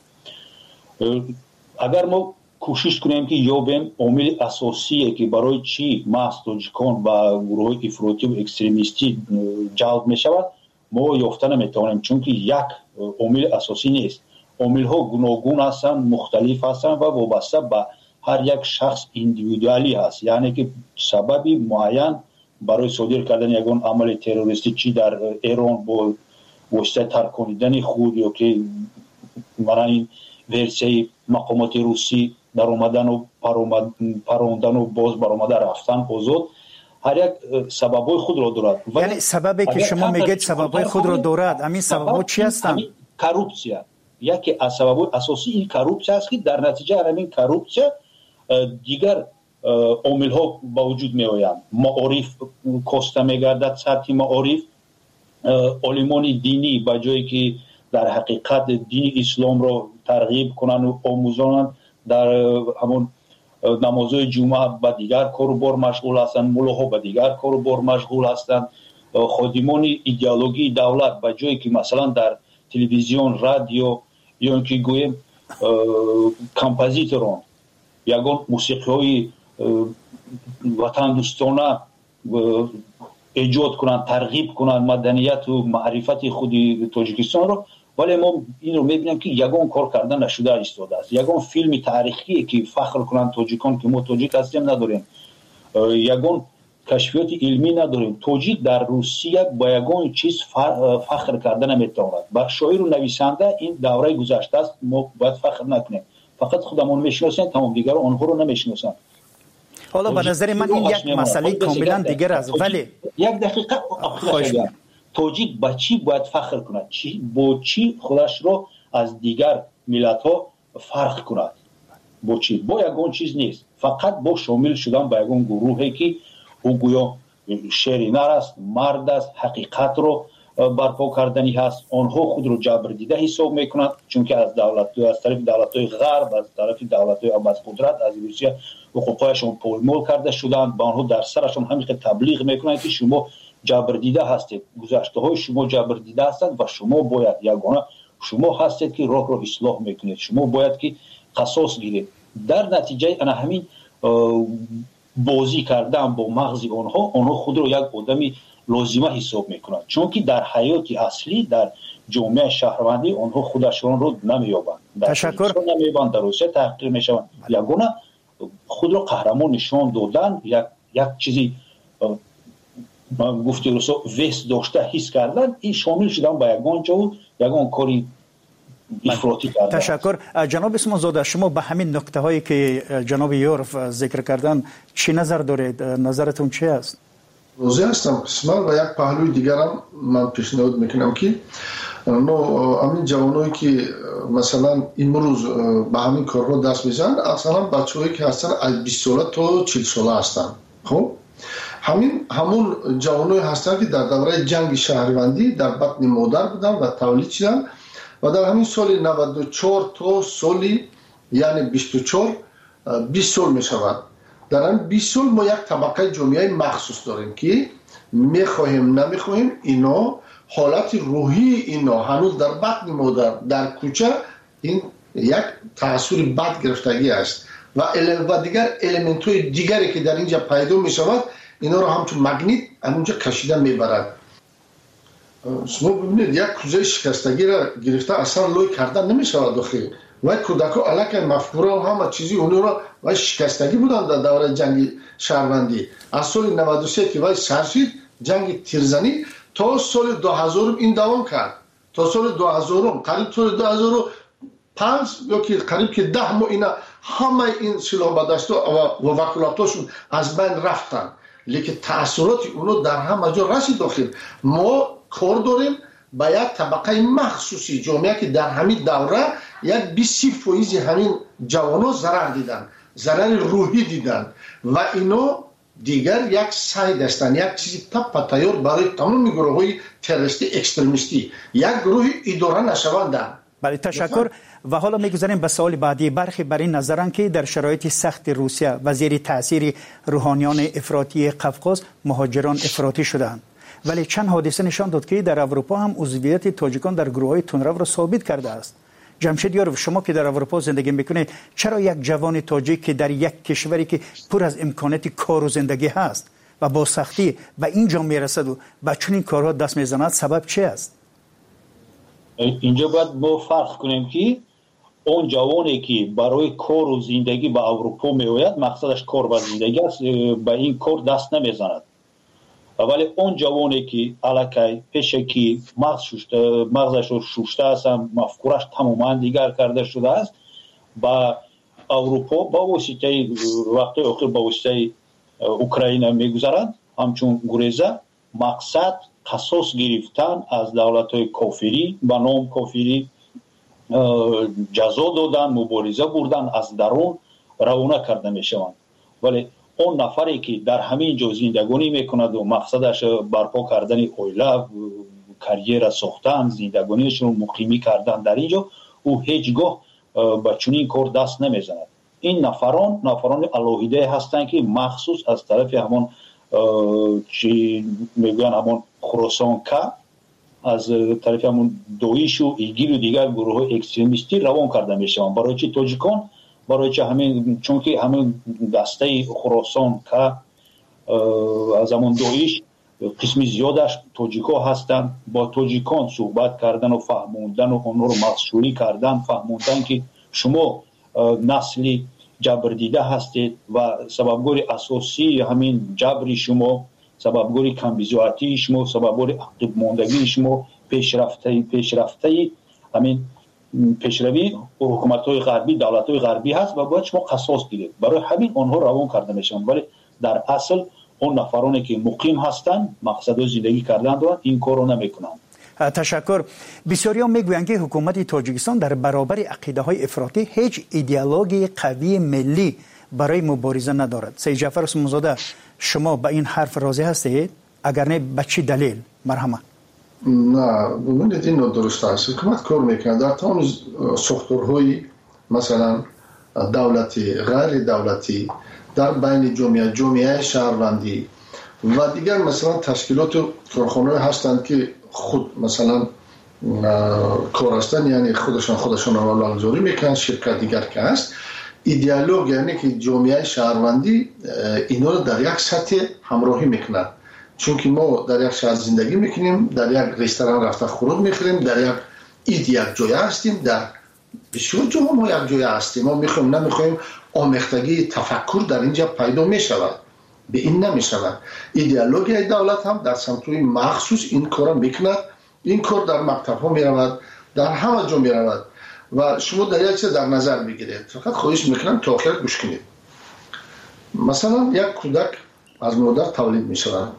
N: اگر ما کوشش کنیم که یابیم عامل اساسیه که برای چی محض تاجیکان و گروه‌های افراطی و اکستریمیستی جلب میشود ما یافته نمیتوانیم، چون که یک عامل اساسی نیست. عامل‌ها گوناگون هستند، مختلف هستند و وابسته به هر یک شخص ایندیویدوالی هست. یعنی که سببی معین برای صادر کردن یگان عمل تروریستی چی در ایران با واسطه ترکاندن خود یا که برای این ورسیه مقامات روسی در اومدن و پروندن و باز برآمده رفتن آزاد، هر یک سببای خود را دارد.
B: یعنی سببی که شما میگید سببای خود را دارد، همین سبب‌ها چی هستند؟
N: کروپسیا یکی از سببای اساسی این کروپسیا است که در نتیجه همین کروپسیا دیگر عامل ها با وجود می آیند. معارف کاسته می گردد، سطح معارف علمان دینی با جایی که در حقیقت دین اسلام را ترغیب کنند و آموزانند در همون نمازهای جمعه با دیگر کار و بار مشغول هستند، ملاها با دیگر کار و بار مشغول هستند. خادمان ایدئولوژی دولت با جایی که مثلا در تلویزیون، رادیو یا اینکه گویم کمپوزیتوران یگان موسیقی‌های وطن دوستانه ایجاد کنند، ترغیب کنند مدنیت و معرفت خود تاجیکستان رو، ولی ما این رو میبینیم که یگان کار کردن نشده ایستاده است. یگان فیلم تاریخی که فخر کنند تاجیکان که ما تاجیک هستیم نداریم، یگان کشفیات علمی نداریم. تاجیک در روسیه با یگان چیز فخر کردن نمیتواند. با شاعر و نویسنده این دوره گذشته است، ما باید فخر نکنیم. فقط خودمون میشناسیم، تمام دیگر آنها رو نمیشناسند.
B: حالا به نظر من این یک مسئله کاملا دیگر است. ولی
N: یک دقیقه آخر تاجیک با چی باید فخر کند؟ با چی خودش رو از دیگر ملت ها فرق کند؟ با چی؟ با یگان چیز نیست، فقط با شامل شدن با یگان گروهی که او گویا شرینر است، مرد است، حقیقت رو برپا کردنی هست. آنها خود رو جبر دیده حساب میکنند، چون که از طرف دولت‌های غرب، از طرف دولت‌های قدرت از روسیه حقوقایشون پایمال کرده شدند. با آنها در سرشون همین تبلیغ میکنند که شما جبر دیده هستید، گذشته‌های شما جبر دیده هستند و شما باید یگانه شما هستید که راه رو اصلاح میکنید، شما باید که قصاص گیرید. در نتیجه انا همین بازی کردن با مغز آنها خود رو یک آدمی لازمه حساب میکنند، چون که در حیات اصلی در جامعه شهروندی آنها خودشون رو نمیابند.
B: تشکر.
N: نمیابند، در روسیه تحقیر میشوند. یگانه خود رو قهرمان نشان دادن، یک چیزی گفته روسا وست داشته حس کردن، این شامل شدن با یگان جو یگان کاری افراطی کردن.
B: تشکر. جناب اسمان زاده، شما به همین نکته هایی که جناب یورف ذکر کردن چی نظر دارید؟ نظرتون چی است؟
M: روزی هستم قسمت و یک پهلوی دیگر هم من پیشنهاد میکنم که همین جوانایی که مثلا امروز به همین کارها دست میزنن، اصلا بچه‌هایی که هستن از 20 ساله تا 40 ساله هستن. خب همون جوانایی هستن که در دوره جنگ شهروندی در بطن مادر بودن و تولید شدن و در همین سال 94 تا سالی یعنی 24 20 سال می شود. در این 20 سال ما یک طبقه جامعه مخصوص داریم که میخواهیم نمیخواهیم اینا حالت روحی اینا هنوز در بطن مادر در کوچه این یک تأثیر بد گرفتگی است و دیگر الیمنت های دیگری که در اینجا پیدا می شود اینا رو همچون مگنیت همونجا کشیده میبرد. شما ببینید یک کوزه شکستگی را گرفته اصلا لوی کردن نمی شود. و کودکان الک مفکوره و همه چیزی اونو را و شکستگی بودن در دوره جنگ شهروندی. از سال 93 که وای سرشید جنگ تیرزنی تا سال 2000 این دوام کرد. تا سال 2000 قریب سال 2005 یا که قریب که 10 ماه اینا همه این سلاح بدست و وکالتاشون از بین رفتن. لیکن تأثیرات اونو در همه جا رسید داخل. ما کار داریم با یک طبقه مخصوصی جامعه که در همین دوره یک 20% همین جوانو ضرر دیدن، ضرر روحی دیدن و اینو دیگر یک سعی هستند، یک چیزی تپ تیار برای تمام گروه‌های تروریستی اکستریمیستی یک گروه اداره نشوندن.
B: بله تشکر. و حالا میگذاریم به سوال بعدی. برخی بر این نظرن که در شرایط سخت روسیه و زیر تاثیر روحانیان افراطی قفقاز مهاجران افراطی شدند، ولی چند حادثه نشان داد که در اروپا هم عضویت تاجیکان در گروه‌های تندرو را ثابت کرده است. جمشید یارو، شما که در اروپا زندگی میکنید، چرا یک جوان تاجیک که در یک کشوری که پر از امکانات کار و زندگی هست و با سختی و اینجا میرسد و با چنین کارها دست میزند، سبب چی است؟
N: اینجا باید ما فرق کنیم که اون جوانی که برای کار و زندگی به اروپا میآید مقصدش کار و زندگی است، به این کار دست نمیزند. ولی اون جوانی که الکی پیشه که مغزش رو شوشته است، مفکورش تماما دیگر کرده شده است، با اروپا با واسطه وقتی اخیر با واسطه اوکراین میگذرند، همچون گریزه مقصد قصاص گرفتن از دولت‌های کافری با نام کافری، جزا دادن، مبارزه بردن، از درون روانه کرده میشوند. ولی اون نفری که در همین جا زندگانی میکند و مقصدش برپا کردن اویله، کریر ساختن، زندگانیش رو مقیمی کردن در اینجا، او هیچگاه به چنین کار دست نمیزند. این نفران الوهیده هستند که مخصوص از طرف همون چی میگن همون خراسان که از طرف همون دویش و ایگیل و دیگر گروه اکستریمیستی روان کرده میشوند. برای چی تاجیکان؟ برای چه همین، چون که همین دسته خراسان که از همون دویش قسمی زیادش تاجیکا هستند، با تاجیکان صحبت کردن و فهموندن و اونها رو مخشوری کردن، فهموندن که شما نسلی جبر دیده هستید و سببگوری اساسی همین جبری شما، سببگوری کمبیزواتی شما، سببگوری عقب ماندگی شما، پیشرفته همین پیشروی حکومت‌های غربی، دولت‌های غربی هست و باید شما قصاص گیرید. برای همین آنها روان کرده میشن، ولی در اصل اون نفرانی که مقیم هستند مقصد زندگی کردن دارند این کارو نمیکنند.
B: تشکر. بسیاری هم میگویند که حکومت تاجیکستان در برابر عقیده های افراطی هیچ ایدئولوژی قوی ملی برای مبارزه ندارد. سید جعفر عثمانزاده، شما به این حرف راضی هستید؟ اگر نه به چه دلیل؟ مرحمت.
M: نه، ببینید این درست است. حکومت کار میکنه در تمام ساختارهای مثلا دولتی، غیر دولتی، در بین جامعه شهروندی و دیگر مثلا تشکیلات و کارخانه‌ای هستند که خود مثلا کار هستند، یعنی خودشان را لازوری میکنن. شرکت دیگر که هست ایدئولوژی، یعنی که جامعه شهروندی اینا رو در یک سطح همراهی میکنن. چون که ما در یک شهر زندگی میکنیم، در یک رستوران رفته خورد میخوریم، در یک جای هستیم، در بسیار جاها ما یک جای هستیم. ما میخوایم نمیخوایم آمیختگی تفکر در اینجا پیدا میشود، به این نمیشود. ایدئولوژی دولت هم در سمت‌های مخصوص این کارا میکند. این کار در مکتب‌ها میرود، در همه جا میرود و شما در یک چیز در نظر بگیرید. فقط خواهش میکنم تا آخر گوش کنید. مثلا یک کودک از مادر تولید میشود،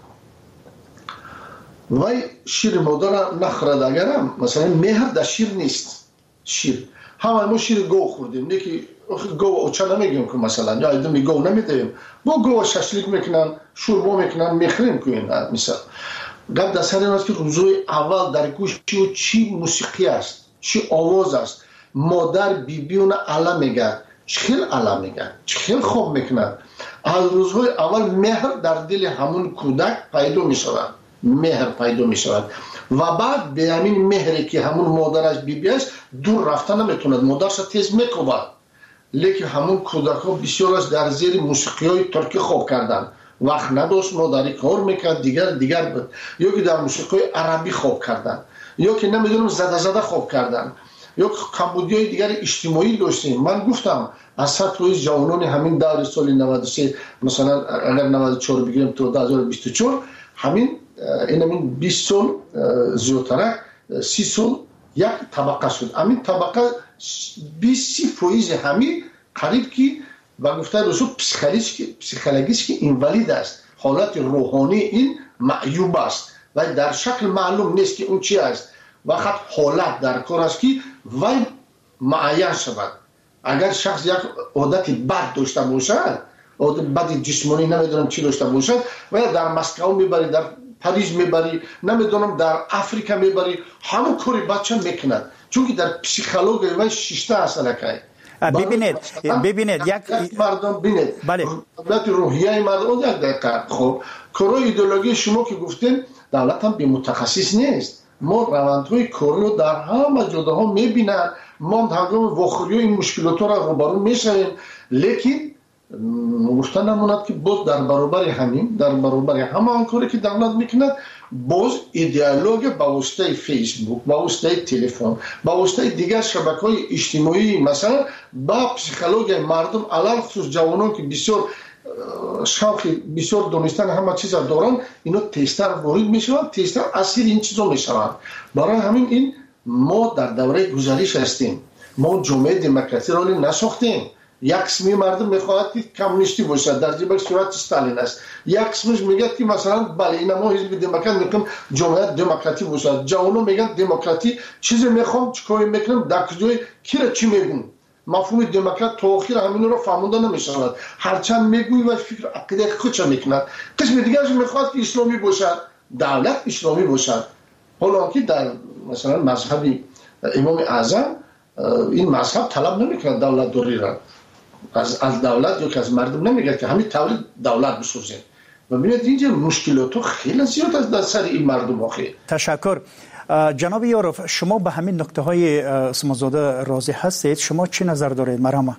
M: وای شیر مادر نخورد، اگر مثلا مهر در شیر نیست. شیر همه ما شیر گو خوردیم، یکی گو اوچه نمیگیم که مثلا یا ایدمی گو نمیدیم، با گو ششلیک میکنن، شوربا میکنن، میخریم که این مثلا گفت در سر این است که روزهای اول در گوش چی موسیقی است، چی آواز است. مادر بیبیون علا میگه، چخیل علا میگه، چخیل خوب میکنن. از روزهای اول مهر در دل همون کودک پیدا میشود، مهر پیدا میشود و بعد به همین مهری که همون مادرش بیبی است دور رفتن نمیتوند، مادرش تیز میکوبد. لیکن همون کودک ها بسیارش در زیر موسیقی های ترکی خوب کردن، وقت نداشت مادری کار میکرد، دیگر بود، یا که در موسیقی عربی خوب کردن، یا که نمیدونم زده خوب کردن یا کمبودیای دیگر اجتماعی داشتیم. من گفتم از سطح جوانان همین دور سال 93 مثلا اگر 94 بگیریم تا 2024 همین 20 سال زیادتر 30 سال یک طبقه شد. همین طبقه 20% همین قریب که و گفته رسول پسیکولوژیش که اینوالید است، حالت روحانی این معیوب است و در شکل معلوم نیست که اون چی است. وقت حالت در کار است که وای معین شود. اگر شخص یک عادت بد داشته باشد، عادت بد جسمانی نمیدونم چی داشته باشد و در مسکو میبری، در پاریس میبری، نمیدونم در افریقا میبری، همون کاری بچه میکند چون که در پسیکولوژی و شیشته اصلا که
B: ببینید یک
M: مردم ببینید
B: بله
M: دولت روحیه مردم یک دقیقه. خب کارای ایدئولوژی شما که گفتین دولت هم بی متخصص نیست. ما روندهای کاری رو در همه جاها میبینن، ما هنگام واخوری این مشکلات را روبرو میشویم، لیکن گفتن نموند که باز در برابر همه کاری که دولت میکند باز ایدئولوژی با واسطه فیسبوک، با واسطه تلفن، با واسطه دیگر شبکه‌های اجتماعی مثلا با پسیکولوژی مردم علل خصوص جوانان که بسیار شوق بسیار دونستن همه چیز دارن، اینا تیزتر وارد میشوند، تیزتر اسیر این چیزا میشوند. برای همین این ما در دوره گذشته هستیم. ما جامعه دموکراسی را نساختیم. یک قسمی مردم میخواهد که کمونیستی باشد، در جبر صورت استالین است. یک قسمش میگه که مثلا بله این ما حزب دموکرات میگیم جامعه دموکراتی باشد. جوانان میگن دموکراتی چیزی میخوام چیکار میکنم در کجای کی را چی میگن. مفهوم دموکرات تا آخر همین رو فهمونده نمیشود. هرچند میگویی و فکر عقیده خودش میکند. قسم دیگرش میخواد که اسلامی باشد، دولت اسلامی باشد. حالا که در مثلا مذهب امام اعظم این مذهب طلب نمیکنه دولت داری را از دولت یا که از مردم نمیگه که همین طوری دولت بسازیم. و ببینید اینجا مشکلات خیلی زیاد است در سر این مردم آخه.
B: تشکر. جناب یاروف، شما به همین نکته های اسمازاده راضی هستید؟ شما چی نظر دارید؟ مرحبا.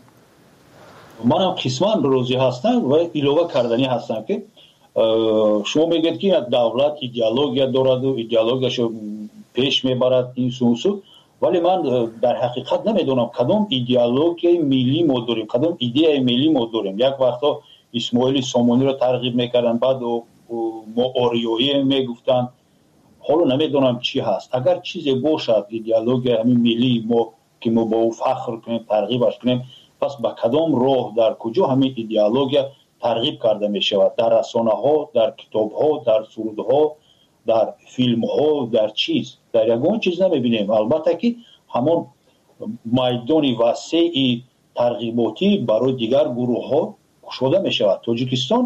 N: من هم قسما راضی هستم و ایلوه کردنی هستم که شما میگید که دولت ایدئولوژی دارد و ایدئولوژیشو پیش میبرد این سوسو، ولی من در حقیقت نمیدونم کدام ایدئولوژی ملی ما داریم، کدام ایده ملی ما داریم. یک وقتا اسماعیل سامانی رو ترغیب میکردن، بعد ما آریایی میگفتن، حالا نمیدونم چی هست. اگر چیزی باشد ایدئولوژی همین ملی ما که ما با او فخر کنیم، ترغیبش کنیم، پس با کدام راه در کجا همین ایدئولوژی ترغیب کرده می شود؟ در رسانه ها، در کتاب ها، در سرود ها، در فیلم ها، در چیز در یگان چیز نمیبینیم. البته که همون میدان وسیع ترغیباتی برای دیگر گروه ها شده می شود. تاجیکستان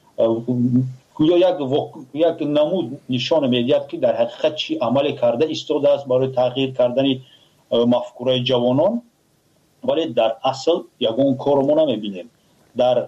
N: یک نمود نشان میدهد که در حقیقت چی عمل کرده ایستاده است برای تغییر کردن مفکوره جوانان، ولی در اصل یگان کار ما نمیبینیم. در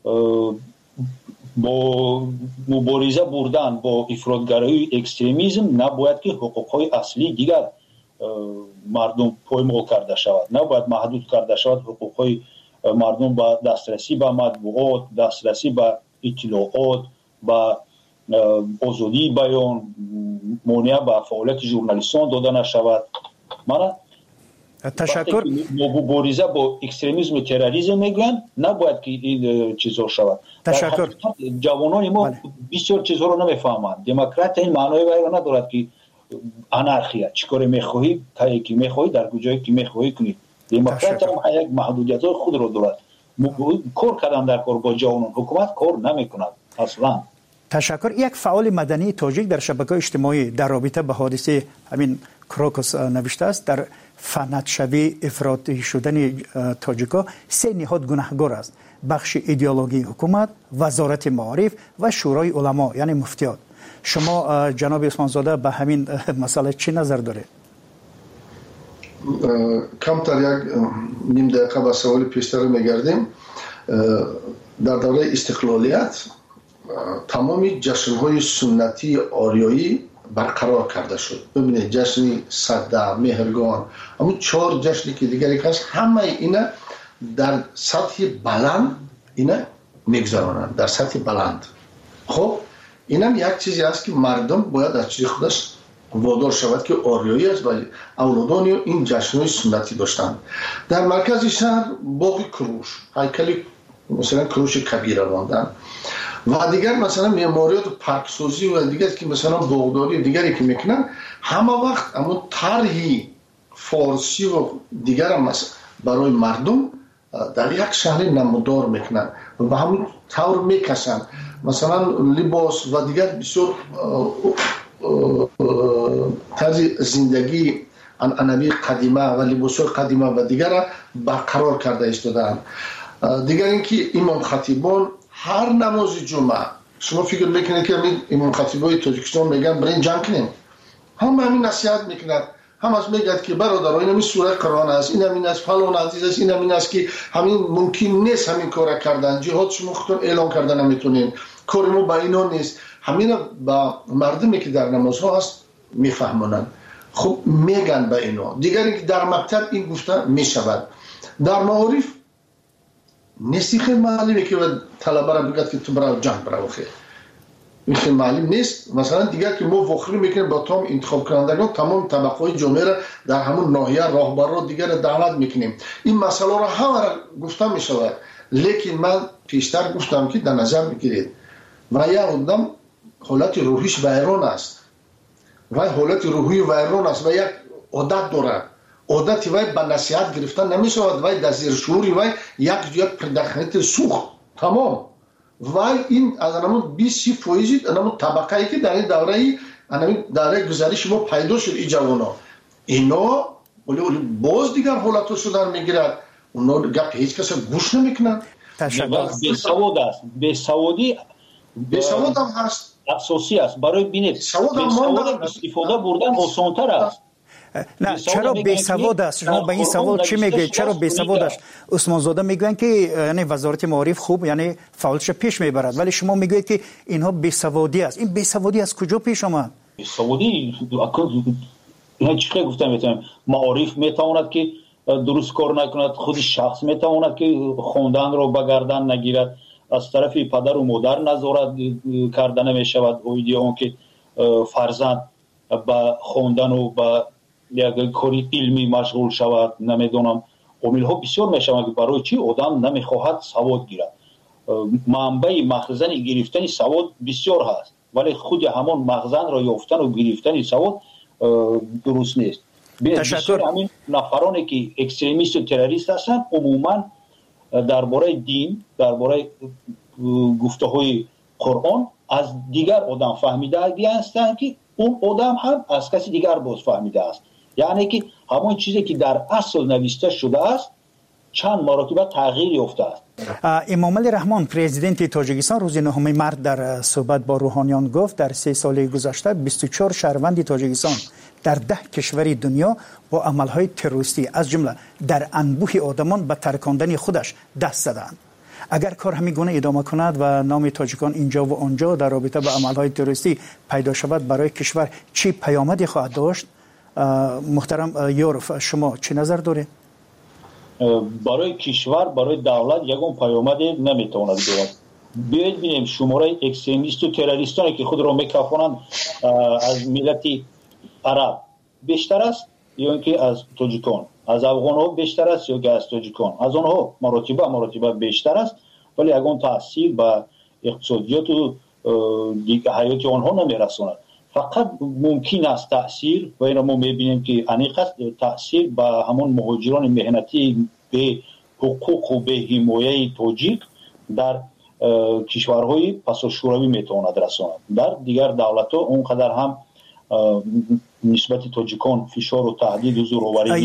N: با مبارزه بردن با افراطگرایی اکستریمیسم نباید که حقوقهای اصلی دیگر مردم پایمال کرده شود، نباید محدود کرده شود حقوقهای مردم به دسترسی به مطبوعات، دسترسی به اطلاعات، به آزادی بیان، مانع به فعالیت ژورنالیستان داده نشود. من
B: تشکر.
N: مبارزه با اکستریمیسم و تروریسم میگن نباید که این چیزا شود.
B: تشکر.
N: جوانان ما بسیار چیزها رو نمیفهمند. دموکرات این معنای بیان ندارد که انارخیا چیکار میخواهی تا کی میخواهی در کجایی که میخواهی کنی. دموکرات هم یک محدودیت خود رو دارد. کار کردن در کار با جوانان، حکومت کار نمیکند اصلا.
B: تشکر. یک فعال مدنی تاجیک در شبکه‌های اجتماعی در رابطه به حادثه همین کروکوس نوشته است در فنتشوی افراطی شدن تاجیکا 3 نهاد گناهکار است: بخش ایدئولوژی حکومت، وزارت معارف و شورای علما یعنی مفتیان. شما جناب عثمانزاده به همین مسئله چی نظر دارید؟
M: کمتر یک نیم دقیقه به سوال پیشتر میگردیم. در دوره استقلالیت تمامی جشن‌های سنتی آریایی برقرار کرده شد. ببینید جشن صده، مهرگان، همون 4 جشنی که دیگری هست، همه اینا در سطح بلند اینا میگذرانند، در سطح بلند. خب اینم یک چیزی است که مردم باید از چیز خودش وادار شود که آریایی است و اولادان این جشن‌های سنتی داشتند. در مرکز شهر باغ کروش، هیکل مثلا کروش کبیر ماندن و دیگر مثلا معماریات پارکسازی و دیگر که مثلا باغداری دیگری که میکنن، همه وقت اما طرحی فارسی و دیگر هم برای مردم در یک شهر نمودار میکنن و همون طور میکشن، مثلا لباس و دیگر بسیار طرز زندگی عنعنوی قدیمه و لباس‌های قدیمه و دیگر را برقرار کرده ایستادند. دیگر اینکه امام خطیبان هر نماز جمعه، شما فکر میکنید که امام خطیبای تاجیکستان میگن برای جمع کنیم، هم همین نصیحت میکنند، هم از میگد که برادر این همین سوره قرآن است، این همین است، فلان عزیز است، این همین است که همین ممکن نیست همین کار کردن، جهاد شما خودتون اعلان کردن نمیتونین، کار ما با اینا نیست. همین با مردمی که در نمازها هست میفهمونن، خب میگن به اینا. دیگری که در مکتب این گفته میشود، در معارف نیستی خیلی معلومه که طلبه را بگد که تو برای جنگ برای خیلی این خیلی معلوم نیست. مثلا دیگر که ما وخری میکنیم با تمام انتخاب کنندگان تمام طبقه جامعه را در همون ناحیه راهبران دیگر را دعوت میکنیم، این مسئله را همه را گفته میشود. لیکن من پیشتر گفتم که در نظر بگیرید و یک آدم حالت روحیش ویران است و حالت روحی ویران است و یک عادت دارد، عادتی وای به نصیحت گرفتن نمیشود، وای در زیر شعوری وای یک پردخنیت سوخت تمام وای این از انمون 20% انمون طبقه‌ای که در این دوره گذشته ما پیدا شد، این جوانا اینا ولی باز دیگر حالتو شدن میگیرد، اونا گپ هیچ کس گوش نمیکنن.
N: بیسواد است، بیسواد هم هست، اساسی است. برای بینید بیسواد استفاده بردن آسان‌تر است.
B: نه چرا بیسواد است؟ شما به این سوال چی میگید؟ چرا بیسواد است؟ عثمان زاده میگن که یعنی وزارت معارف خوب یعنی فعالش پیش میبرد، ولی شما میگویید که اینها بیسوادی است. این بیسوادی از کجا پیش آمد؟
N: بیسوادی یعنی چی گفتم معارف میتواند که درست کار نکند، خود شخص میتواند که خواندن رو بگردن نگیرد، از طرف پدر و مادر نظارت کردن نمیشود، اویدی اون که فرزند با خواندن و با یک کاری علمی مشغول شود، نمیدونم عامل ها بسیار میشود که برای چی آدم نمیخواهد سواد گیرد. منبع مخزن گرفتن سواد بسیار هست، ولی خود همان مخزن را یافتن و گرفتن سواد درست نیست. بسیار همین نفرانی که اکستریمیست و تروریست هستند عموما درباره دین، درباره گفته های قرآن از دیگر آدم فهمیده هستند که اون آدم هم از کسی دیگر باز فهمیده است، یعنی که همون چیزی که در اصل نوشته شده است چند مرتبه تغییر یافته است.
B: امام علی رحمان پرزیدنت تاجیکستان روز 9 مارس در صحبت با روحانیان گفت در 3 سال گذشته 24 شهروند تاجیکستان در 10 کشور دنیا با عملهای تروریستی از جمله در انبوه آدمان به ترکاندن خودش دست زدند. اگر کار همین گونه ادامه کند و نام تاجیکان اینجا و آنجا در رابطه با عملهای تروریستی پیدا شود، برای کشور چه پیامدی خواهد داشت؟ محترم یورف شما چه نظر دارید؟
N: برای کشور، برای دولت یگان پیامدی نمیتواند دارد. بیایید ببینیم شماره اکستریمیست و تروریستانی که خود را میکافانند از ملت عرب بیشتر است یا اینکه از تاجیکان، از افغان ها بیشتر است یا که از تاجیکان، از آنها مراتبه بیشتر است، ولی یگان تاثیر به اقتصادیات و حیات آنها نمیرساند. فقط ممکن است تاثیر و این ما میبینیم که انیق است تاثیر به همون مهاجران مهنتی به حقوق و به حمایه تاجیک در کشورهای پسا شوروی میتواند رساند. در دیگر دولت‌ها اونقدر هم نسبت تاجیکان فشار و تهدید و زورآوری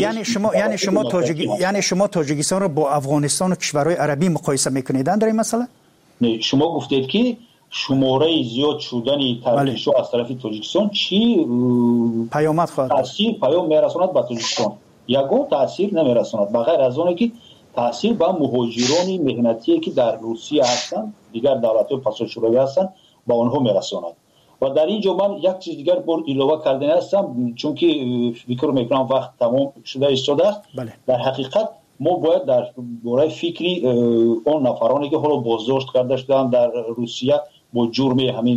B: یعنی شما تاجیکستان رو با افغانستان و کشورهای عربی مقایسه میکنید در این مسئله؟
N: نه، شما گفتید که شماره زیاد شدن ترکیش‌ها از طرف تاجیکستان چی
B: پیامد خواهد
N: تاثیر پیام میرساند به تاجیکستان؟ یگان تاثیر نمیرساند بغیر از اون که تاثیر به مهاجران مهنتی که در روسیه هستند، دیگر دولت‌های پسا شوروی هستند، با آنها میرساند. و در اینجا من یک چیز دیگر بر علاوه کردن هستم، چون که فکر میکنم وقت تمام شده است. در حقیقت ما باید در باره فکری اون نفرانی که حالا بازداشت کرده شدن در روسیه با جرم همین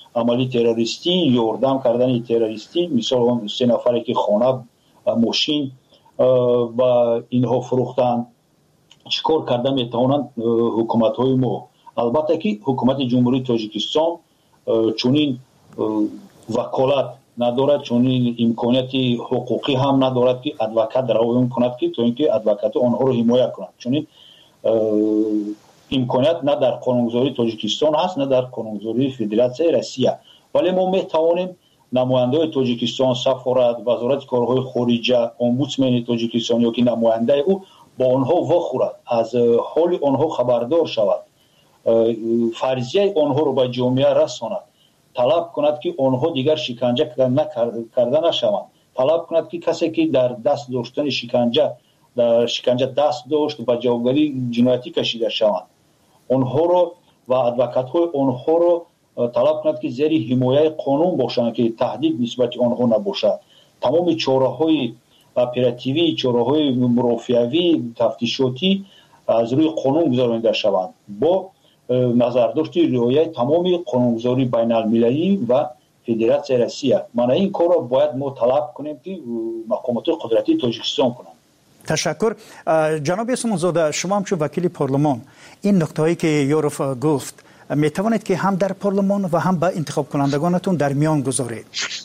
N: عملی تروریستی، یاردم کردن تروریستی، مثال اون 3 نفری که خانه ماشین با اینها فروختن، چیکار کرده میتونن حکومت های ما؟ البته که حکومت جمهوری تاجیکستان چونین وکالت ندارد، چونین امکانیت حقوقی هم ندارد که ادوکات روایت کند که تو اینکه ادوکات آنها رو حمایت کند. چونین امکانیت نه در قانونگذاری تاجیکستان هست نه در قانونگذاری فدراسیون روسیه. ولی ما میتوانیم نماینده تاجیکستان، سفارت، وزارت کارهای خارجه، امبودسمن تاجیکستان یا که نماینده او با آنها واخورد، از حال آنها خبردار شود، فرضیه آنها رو به جامعه رساند، طلب کند که آنها دیگر شکنجه کرده نشوند، طلب کند که کسی که در دست داشتن شکنجه دست داشت به جوابگری جنایتی کشیده شوند، آنها رو و ادوکات های آنها رو طلب کند که زیر حمایت قانون باشند که تهدید نسبت آنها نباشد. تمام چاره‌های اپراتیوی، چاره‌های مرافعوی، تفتیشاتی از روی قانون گذرانده شوند با نظرداشت رعایت تمام قانونگذاری بین المللی و فدراسیون روسیه. من این کار را باید ما طلب کنیم که مقامات قدرتی تاجیکستان کنند.
B: تشکر. جناب اسمانزاده، شما هم چون وکیل پارلمان این نکته‌ای که یوروف گفت می توانید که هم در پارلمان و هم با انتخاب کنندگانتون در میان گذارید؟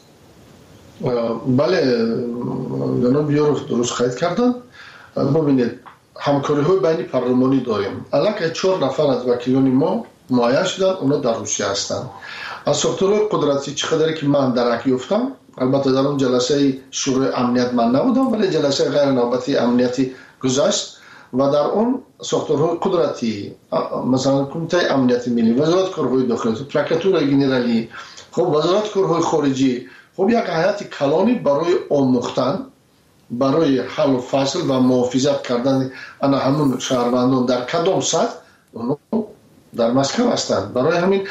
M: بله جناب یوروف درست قید کردن. ببینید همکاری های بین پارلمانی داریم. الان 4 نفر از وکیلان ما معین شدن، اونا در روسیه هستند. از ساختارهای قدرتی چقدری که من درک یافتم، البته در اون جلسه شورای امنیت من نبودم ولی جلسه غیر نوبتی امنیتی گذشت و در اون ساختارهای قدرتی مثلا کمیته امنیت ملی، وزارت کارهای داخلی، پروکراتور ژنرالی، خب وزارت کارهای خارجی، خب یک هیئت کلانی برای آموختن، برای حل و فصل و محافظت کردن انا همون شهروندان در کدام سطح اونو در مسکو هستند. برای همین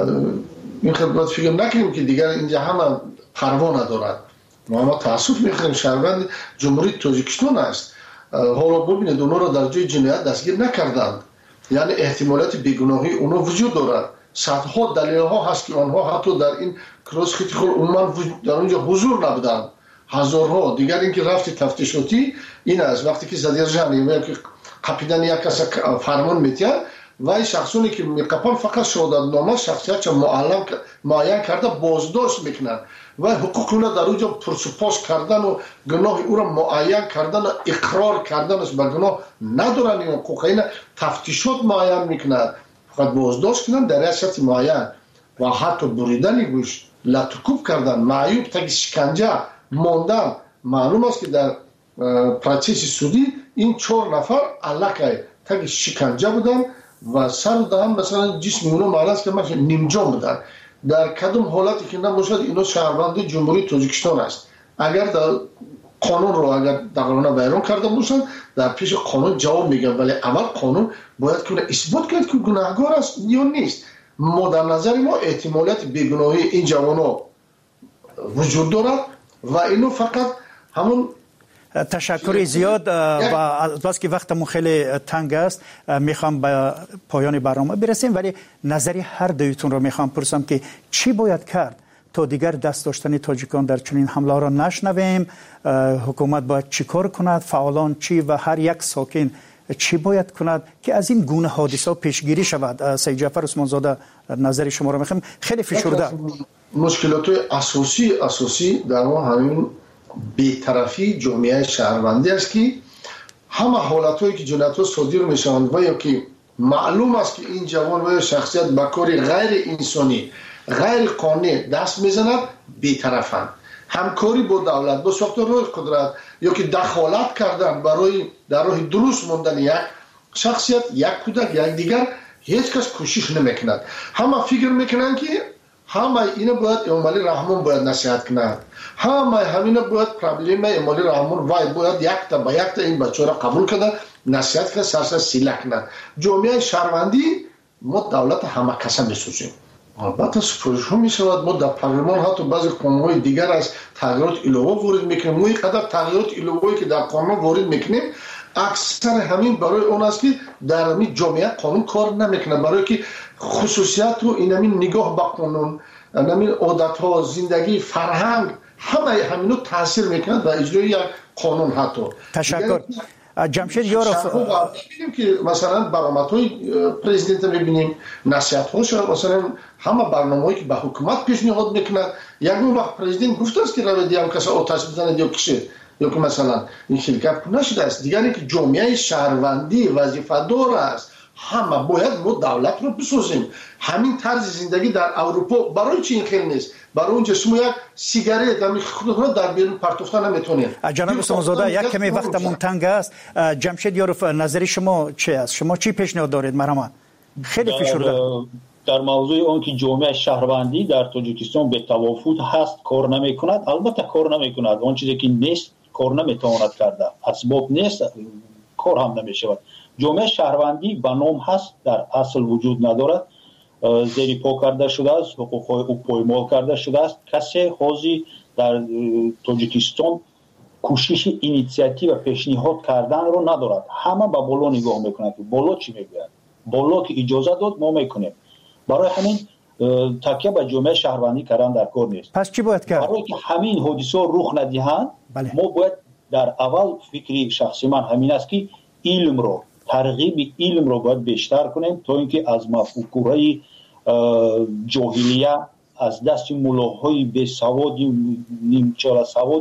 M: این خدمت فکر نکنیم که دیگر اینجا همه پروا ندارد. ما تاسف میخوریم شهروند جمهوری تاجیکستان است. حالا ببینید اونا را در جای جنایت دستگیر نکردند، یعنی احتمالات بیگناهی اونا وجود دارد. صدها دلیل ها هست که آنها حتی در این کراس خیلی خود عموما در اونجا حضور نبودند، هزارها. دیگر اینکه رفتی تفتیشاتی این است وقتی که زدیر جانی یا که قپیدن یک کس فرمان میتین و این شخصونی که میقپن فقط شهادتنامه شخصیت معین کرده بازداشت میکنن و حقوق اونا در اونجا پرسپاس کردن و گناه او را معین کردن و اقرار کردن است به گناه ندارن. این حقوق اینا تفتیشات معین میکنن، فقط بازداشت کنن در ریاست معین و حتی بریدن گوش، لطکوب کردن، معیوب تا شکنجه ماندن. معلوم است که در پروسس سودی این 4 نفر علاقه تا شکنجه بودن و سر دادن، مثلا جسم اونو معلوم که مثلا نیمجان بودن. در کدام حالتی که نباشد اینا شهروند جمهوری تاجیکستان است. اگر در قانون رو اگر در قانون بیان کرده باشن در پیش قانون جواب میگن، ولی اول قانون باید که اثبات کرد که گناهکار است یا نیست. ما در نظر ما احتمالات بیگناهی این جوانا وجود دارد و اینو فقط همون.
B: تشکر زیاد و بس که وقتمون خیلی تنگ است میخوام به پایان برنامه برسیم، ولی نظری هر دویتون رو میخوام پرسم که چی باید کرد تا دیگر دست داشتن تاجیکان در چنین حمله را نشنویم؟ حکومت باید چی کار کند؟ فعالان چی و هر یک ساکن چی باید کند که از این گونه حادثه پیشگیری شود؟ سید جعفر اسمانزاده نظر شما رو میخوام. خیلی فشرده
M: مشکلات اساسی در ما همین بی‌طرفی جامعه شهروندی است که همه حالت‌هایی که جنایت‌ها صادر میشوند و یا که معلوم است که این جوان و شخصیت به کار غیر انسانی غیر قانونی دست میزند، بی‌طرفند. همکاری با دولت، با ساختارهای قدرت یا که دخالت کردن برای در راه درست ماندن یک شخصیت، یک کودک، یک دیگر، هیچ کس کوشش نمیکند. همه فکر میکنند که همه اینا باید امالی رحمان باید نصیحت کنند، همه باید پرابلم امالی رحمان وای باید یک تا این بچه را قبول کنند، نصیحت کنند، سرسر سیله کنند. جامعه شهروندی ما دولت همه کسا میسوزیم. البته سپارش ها می شود، ما در پارلمان حتی بعضی قانون‌های دیگر از تغییرات الهه وارد میکنیم. ما اینقدر تغییرات الهه‌ای که در قانون وارد میکنیم اکثر همین برای اون است که در همین جامعه قانون کار نمیکنه، برای که خصوصیت و این همین نگاه به قانون نمی عادت ها، زندگی، فرهنگ همه همینو تاثیر میکنند و اجرای یک قانون حتی.
B: تشکر. جمشید یاروف
M: ببینیم که مثلا برآمدهای پرزیدنت میبینیم، نصیحت‌هاش مثلا همه برنامه‌ای که به حکومت پیشنهاد میکنند. یک وقت پرزیدنت گفته است که روید هم کسی آتش بزنه یا کشه یا که مثلا این خیلی گپ نشده است. دیگری که جامعه شهروندی وظیفه دار است، همه باید ما دولت رو بسازیم. همین طرز زندگی در اروپا برای چی این خیلی نیست؟ برای اونجا شما یک سیگارت هم خودتون در بیرون پرتوفتن نمیتونید.
B: جناب سامزاده یک کمی وقتمون تنگ است. جمشید یاروف نظر شما چی است؟ شما چی پیشنهاد دارید؟ مرحبا. خیلی فشرده
N: در موضوع اون که جامعه شهروندی در تاجیکستان به توافق هست کار نمیکند. البته کار نمیکند. اون چیزی که نیست کار نمیتواند کرده. اسباب نیست کار هم نمیشود. جامعه شهروندی به نام هست در اصل وجود ندارد. زیر پا کرده شده است، حقوق‌های او پایمال کرده شده است. کسی حاضی در تاجیکستان کوشش اینیشیاتیو و پیشنهاد کردن رو ندارد. همه به بالا نگاه میکنند که بالا چی میگوید. بالا که اجازه داد ما میکنیم. برای همین تکیه به جامعه شهروندی کردن در کار نیست.
B: پس چی باید کرد؟
N: برای که همین حادثه رخ ندهند ما باید در اول فکری شخصی من همین است که علم رو ترغیب علم رو باید بیشتر کنیم تا اینکه از مفکورهای جاهلیه از دست ملاهای بی سواد نیمچه سواد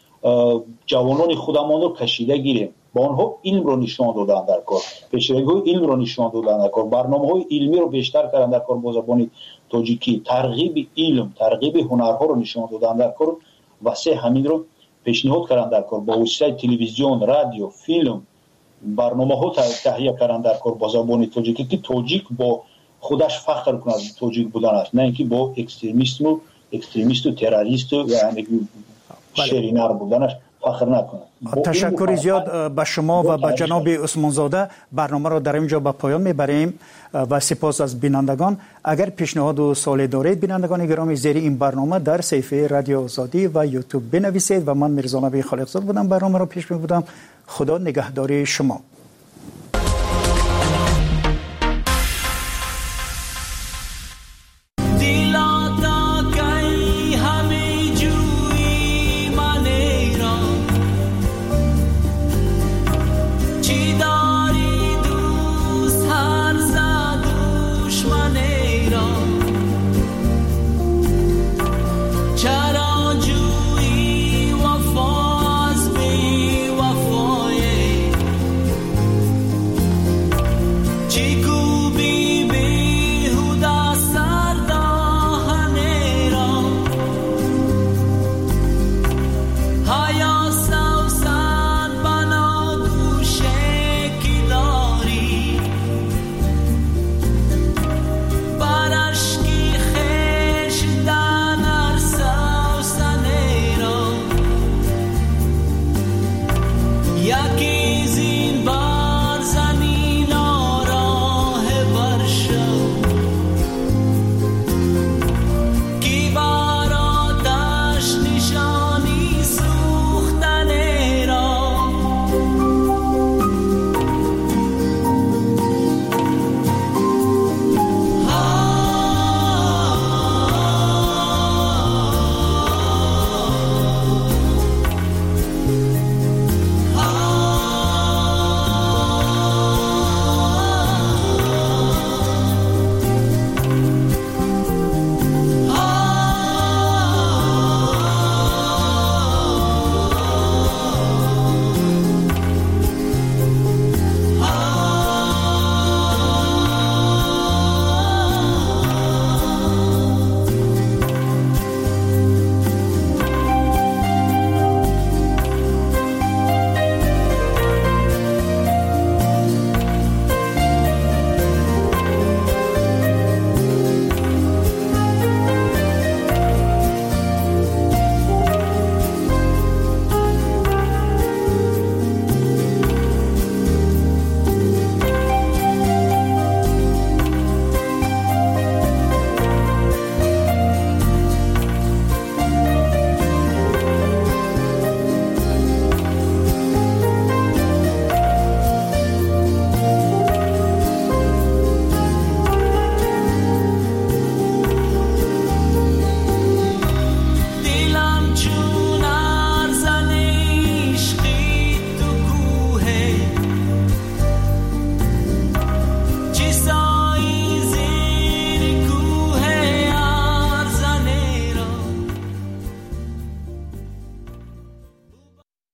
N: جوانان خودمان رو کشیده گیریم. با آنها علم رو نشان دادن در کار، پیشروی علم رو نشان دادن در کار، برنامه‌های علمی رو بیشتر کردن در کار با زبان تاجیکی، ترغیب علم، ترغیب هنرها رو نشان دادن در کار و سه همین رو پیشنهاد کردن در کار با وسیله تلویزیون، رادیو، فیلم برنامه‌ها تهیه کردن در کار با زبان تاجیکی که تاجیک با خودش فخر کنه تاجیک بودن است، نه اینکه با اکستریمیست و تروریست و یعنی شرینر بودنش فخر نکنه.
B: تشکر زیاد به شما و به جناب عثمان زاده. برنامه را در اینجا به پایان میبریم و سپاس از بینندگان. اگر پیشنهاد و سوالی دارید بینندگان گرامی زیر این برنامه در صفحه رادیو آزادی و یوتیوب بنویسید و من میرزا نبی خالقزاد بودم برنامه را پیش میبردم. خدا نگهداری شما.